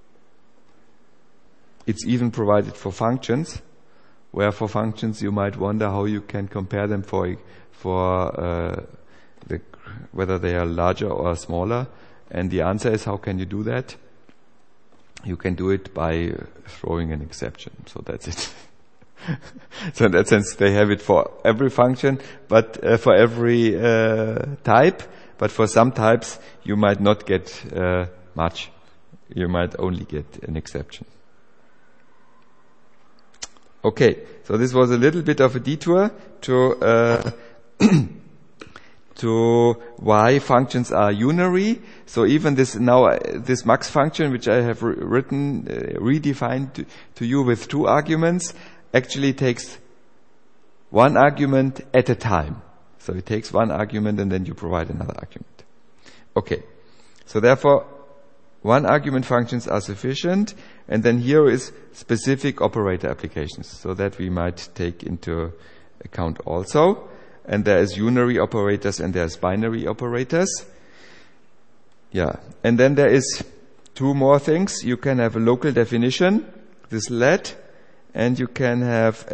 It's even provided for functions, where for functions you might wonder how you can compare them whether they are larger or smaller. And the answer is, how can you do that? You can do it by throwing an exception. So that's it. So in that sense, they have it for every function, but for every type. But for some types, you might not get much. You might only get an exception. Okay, so this was a little bit of a detour to to why functions are unary. So even this max function, which I have redefined to you with two arguments, actually takes one argument at a time. So it takes one argument and then you provide another argument. Okay, so therefore one argument functions are sufficient, and then here is specific operator applications, so that we might take into account also. And there is unary operators and there's binary operators. Yeah, and then there is two more things. You can have a local definition, this let, and you can have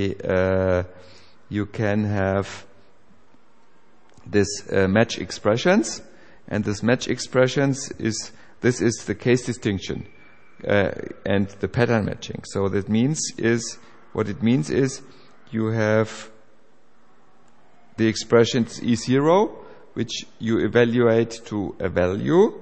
this match expressions, and this match expressions is the case distinction and the pattern matching. So that means what it means is you have the expressions E0, which you evaluate to a value,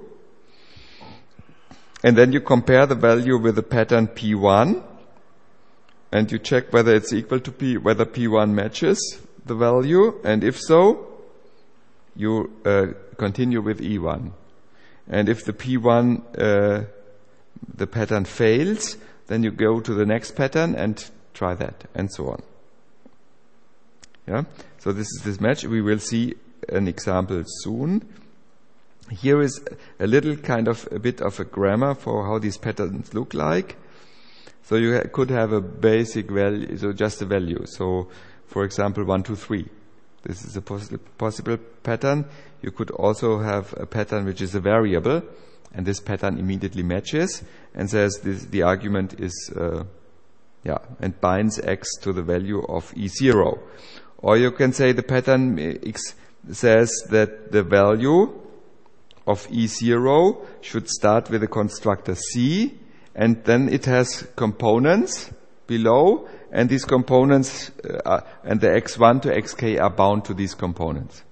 and then you compare the value with the pattern P1, and you check whether it's equal to P, whether P1 matches the value, and if so, you continue with E1. And if the P1, the pattern fails, then you go to the next pattern and try that, and so on. Yeah. So this is this match. We will see an example soon. Here is a little a bit of a grammar for how these patterns look like. So you could have a basic value, so just a value. So, for example, 1, 2, 3. This is a possible pattern. You could also have a pattern which is a variable, and this pattern immediately matches and says the argument is, and binds x to the value of E0. Or you can say the pattern says that the value of E0 should start with the constructor C, and then it has components below, and these components and the x1 to xk are bound to these components.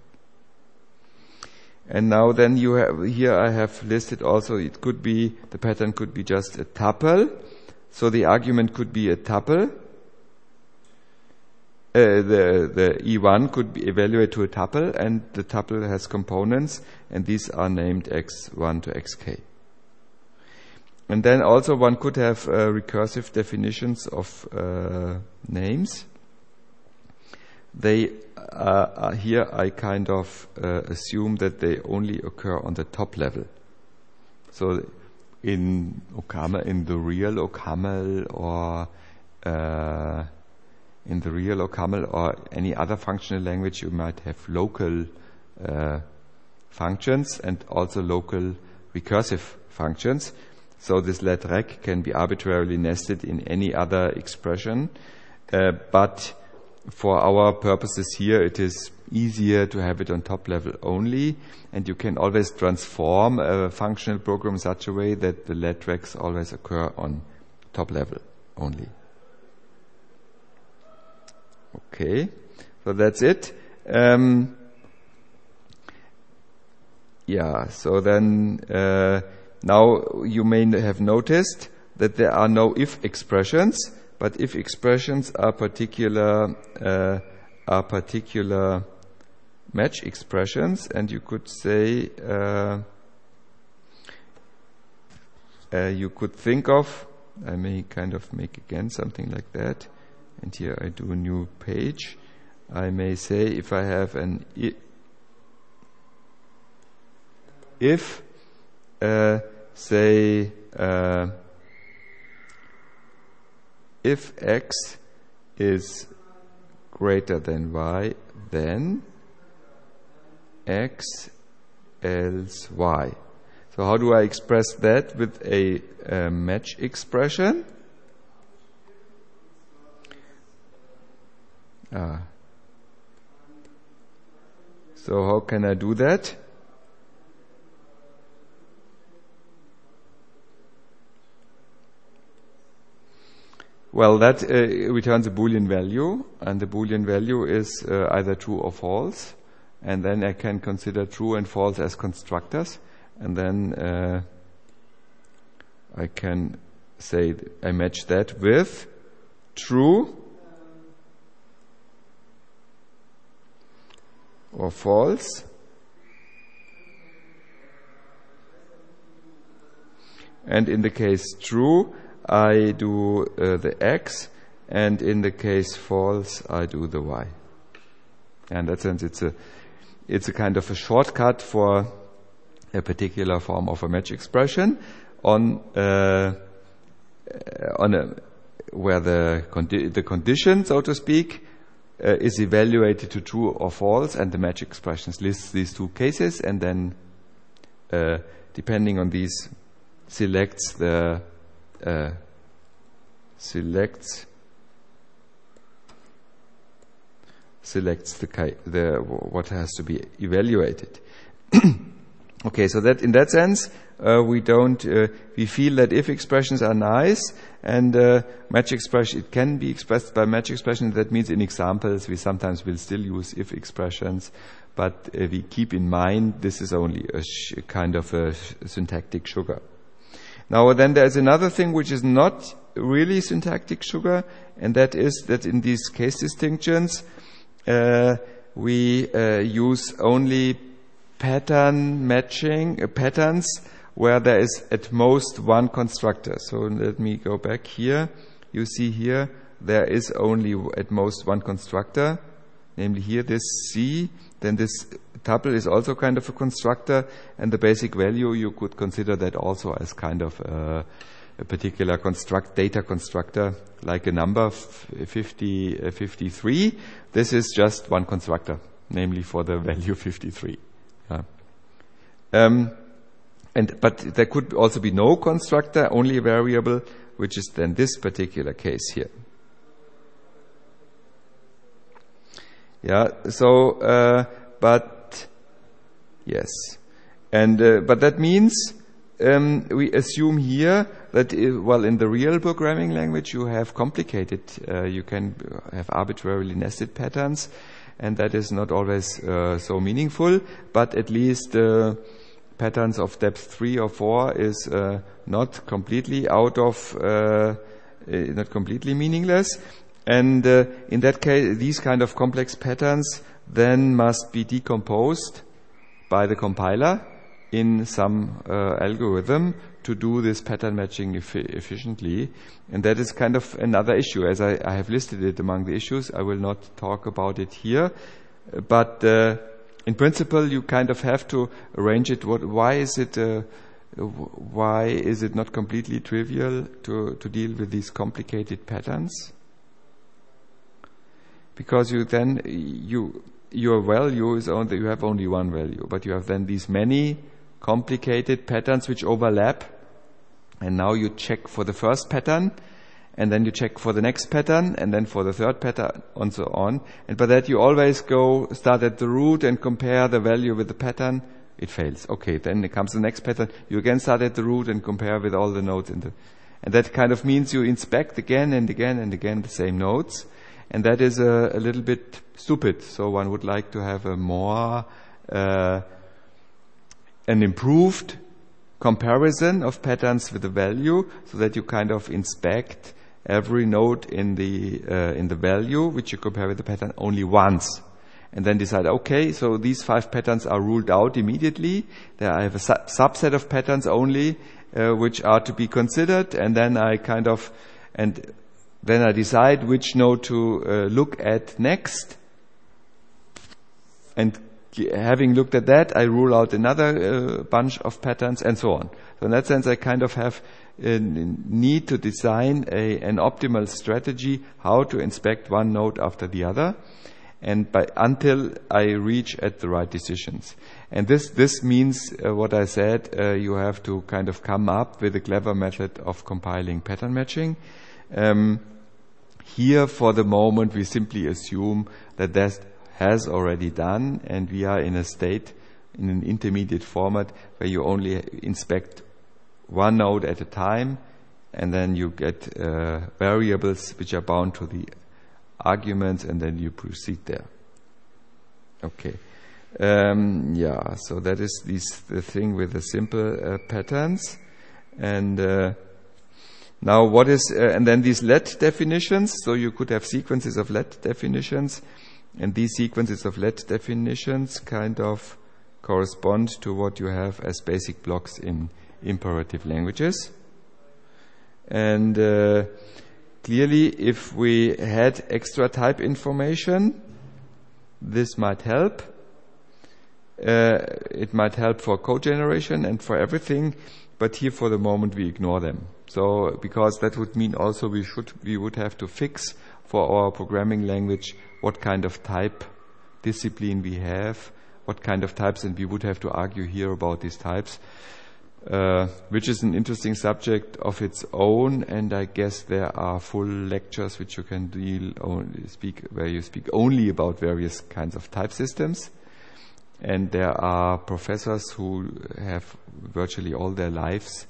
And now then you have, here I have listed also, it could be, the pattern could be just a tuple. So the argument could be a tuple. The E1 could be evaluated to a tuple, and the tuple has components, and these are named x1 to xk. And then also one could have recursive definitions of names. they here I kind of assume that they only occur on the top level. So in OCaml, in the real OCaml, or in the real OCaml or any other functional language, you might have local functions and also local recursive functions. So this let rec can be arbitrarily nested in any other expression, but for our purposes here, it is easier to have it on top level only, and you can always transform a functional program in such a way that the let recs always occur on top level only. Okay, so that's it. So then now you may have noticed that there are no if expressions, but if expressions are particular match expressions, and you could say you could think of, I may kind of make again something like that, and here I do a new page. I may say if I have an if say if x is greater than y, then x else y. So how do I express that with a match expression? So how can I do that? Well, that returns a Boolean value, and the Boolean value is either true or false, and then I can consider true and false as constructors, and then I can say I match that with true or false, and in the case true I do the x, and in the case false I do the y. And in that sense it's a kind of a shortcut for a particular form of a match expression on where the condition, so to speak, is evaluated to true or false, and the match expressions lists these two cases, and then depending on these selects the what has to be evaluated. Okay, so that in that sense we feel that if expressions are nice, and match expression, it can be expressed by match expression. That means in examples we sometimes will still use if expressions, but we keep in mind this is only a kind of a syntactic sugar. Now then there's another thing which is not really syntactic sugar, and that is that in these case distinctions we use only pattern matching patterns where there is at most one constructor. So let me go back here. You see here there is only at most one constructor, namely here this C. Then this tuple is also kind of a constructor, and the basic value you could consider that also as kind of a particular data constructor, like a number 53. This is just one constructor, namely for the value 53. But there could also be no constructor, only a variable, which is then this particular case here. But yes, and but that means we assume here that in the real programming language you have complicated, you can have arbitrarily nested patterns, and that is not always so meaningful. But at least patterns of depth 3 or 4 is not completely not completely meaningless. And in that case, these kind of complex patterns then must be decomposed by the compiler in some algorithm to do this pattern matching efficiently. And that is kind of another issue. As I have listed it among the issues, I will not talk about it here. But in principle, you kind of have to arrange it. Why is it not completely trivial to deal with these complicated patterns? Because your value is only, you have only one value, but you have then these many complicated patterns which overlap, and now you check for the first pattern, and then you check for the next pattern, and then for the third pattern, and so on. And by that you always start at the root and compare the value with the pattern. It fails. Okay, then it comes the next pattern. You again start at the root and compare with all the nodes and that kind of means you inspect again and again and again the same nodes. And that is a little bit stupid. So one would like to have a more, an improved comparison of patterns with the value, so that you kind of inspect every node in the value, which you compare with the pattern only once. And then decide, okay, so these 5 patterns are ruled out immediately. There I have a subset of patterns only, which are to be considered, and then then I decide which node to look at next. And having looked at that, I rule out another bunch of patterns, and so on. So in that sense, I kind of have a need to design an optimal strategy how to inspect one node after the other, and until I reach at the right decisions. And this means what I said. You have to kind of come up with a clever method of compiling pattern matching. Here, for the moment, we simply assume that has already done, and we are in a state, in an intermediate format, where you only inspect one node at a time, and then you get variables which are bound to the arguments, and then you proceed there. Okay. So that is the thing with the simple patterns. And now what is, and then these let definitions, so you could have sequences of let definitions, and these sequences of let definitions kind of correspond to what you have as basic blocks in imperative languages. And clearly, if we had extra type information, this might help. It might help for code generation and for everything, but here for the moment we ignore them. So, because that would mean also we would have to fix for our programming language what kind of type discipline we have, what kind of types, and we would have to argue here about these types, which is an interesting subject of its own, and I guess there are full lectures which you can where you speak only about various kinds of type systems. And there are professors who have virtually all their lives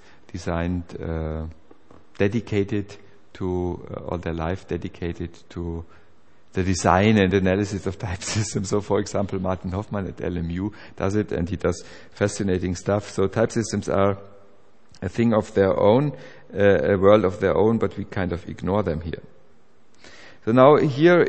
dedicated to the design and analysis of type systems. So, for example, Martin Hoffmann at LMU does it, and he does fascinating stuff. So type systems are a thing of their own, a world of their own, but we kind of ignore them here. So now here,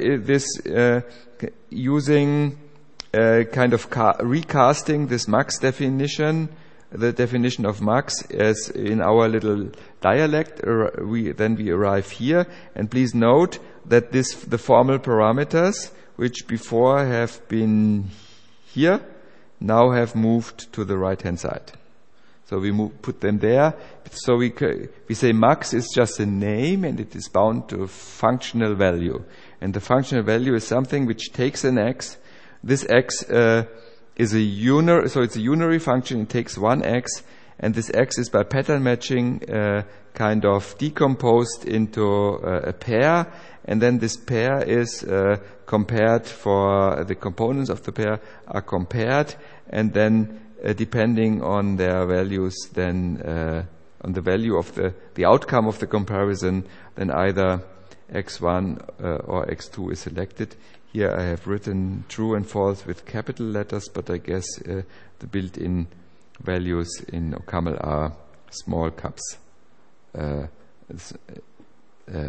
using kind of recasting this max definition, the definition of max as in our little dialect, we arrive here. And please note that the formal parameters, which before have been here, now have moved to the right-hand side. So we put them there. So we say max is just a name, and it is bound to a functional value. And the functional value is something which takes an x. This x is so it's a unary function. It takes one x, and this x is by pattern matching kind of decomposed into a pair, and then this pair is compared. For the components of the pair are compared, and then depending on their values, then on the value of the outcome of the comparison, then either x1 or x2 is selected. Here I have written true and false with capital letters, but I guess the built-in values in OCaml are small caps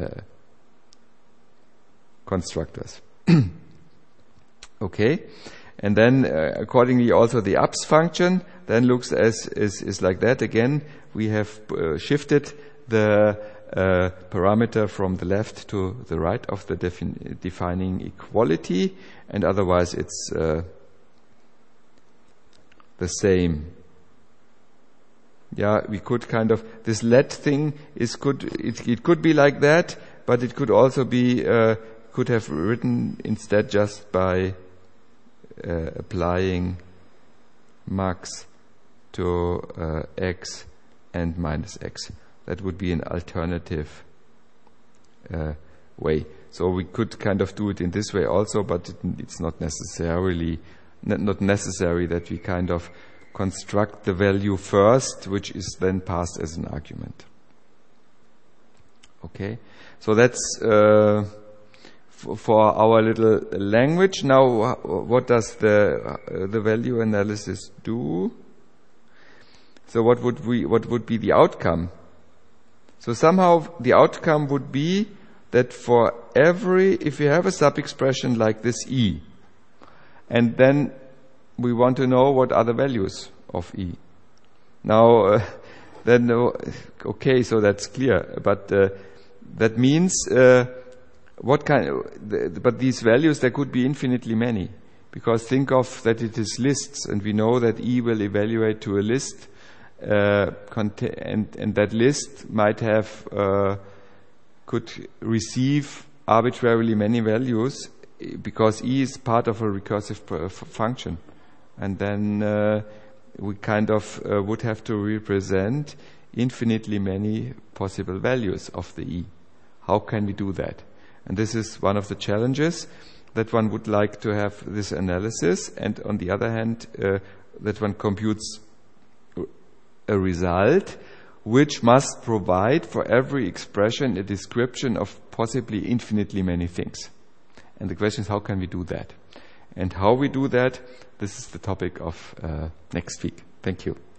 constructors. Okay, And then accordingly also the ups function then looks is like that. Again, we have shifted the parameter from the left to the right of the defining equality, and otherwise it's the same. Yeah, we could kind of, this let thing is it could be like that, but it could also be, could have written instead just by applying max to x and minus x. That would be an alternative way. So we could kind of do it in this way also, but it's not necessarily not necessary that we kind of construct the value first, which is then passed as an argument. Okay, so that's for our little language. Now, what does the value analysis do? So what would be the outcome? So somehow the outcome would be that for if you have a sub-expression like this E, and then we want to know what are the values of E. Now, then, okay, so that's clear. But that means but these values, there could be infinitely many. Because think of that it is lists, and we know that E will evaluate to a list, and that list might have, could receive arbitrarily many values, because E is part of a recursive function. And then we kind of would have to represent infinitely many possible values of the E. How can we do that? And this is one of the challenges, that one would like to have this analysis, and on the other hand, that one computes a result which must provide for every expression a description of possibly infinitely many things. And the question is, how can we do that? And how we do that, this is the topic of next week. Thank you.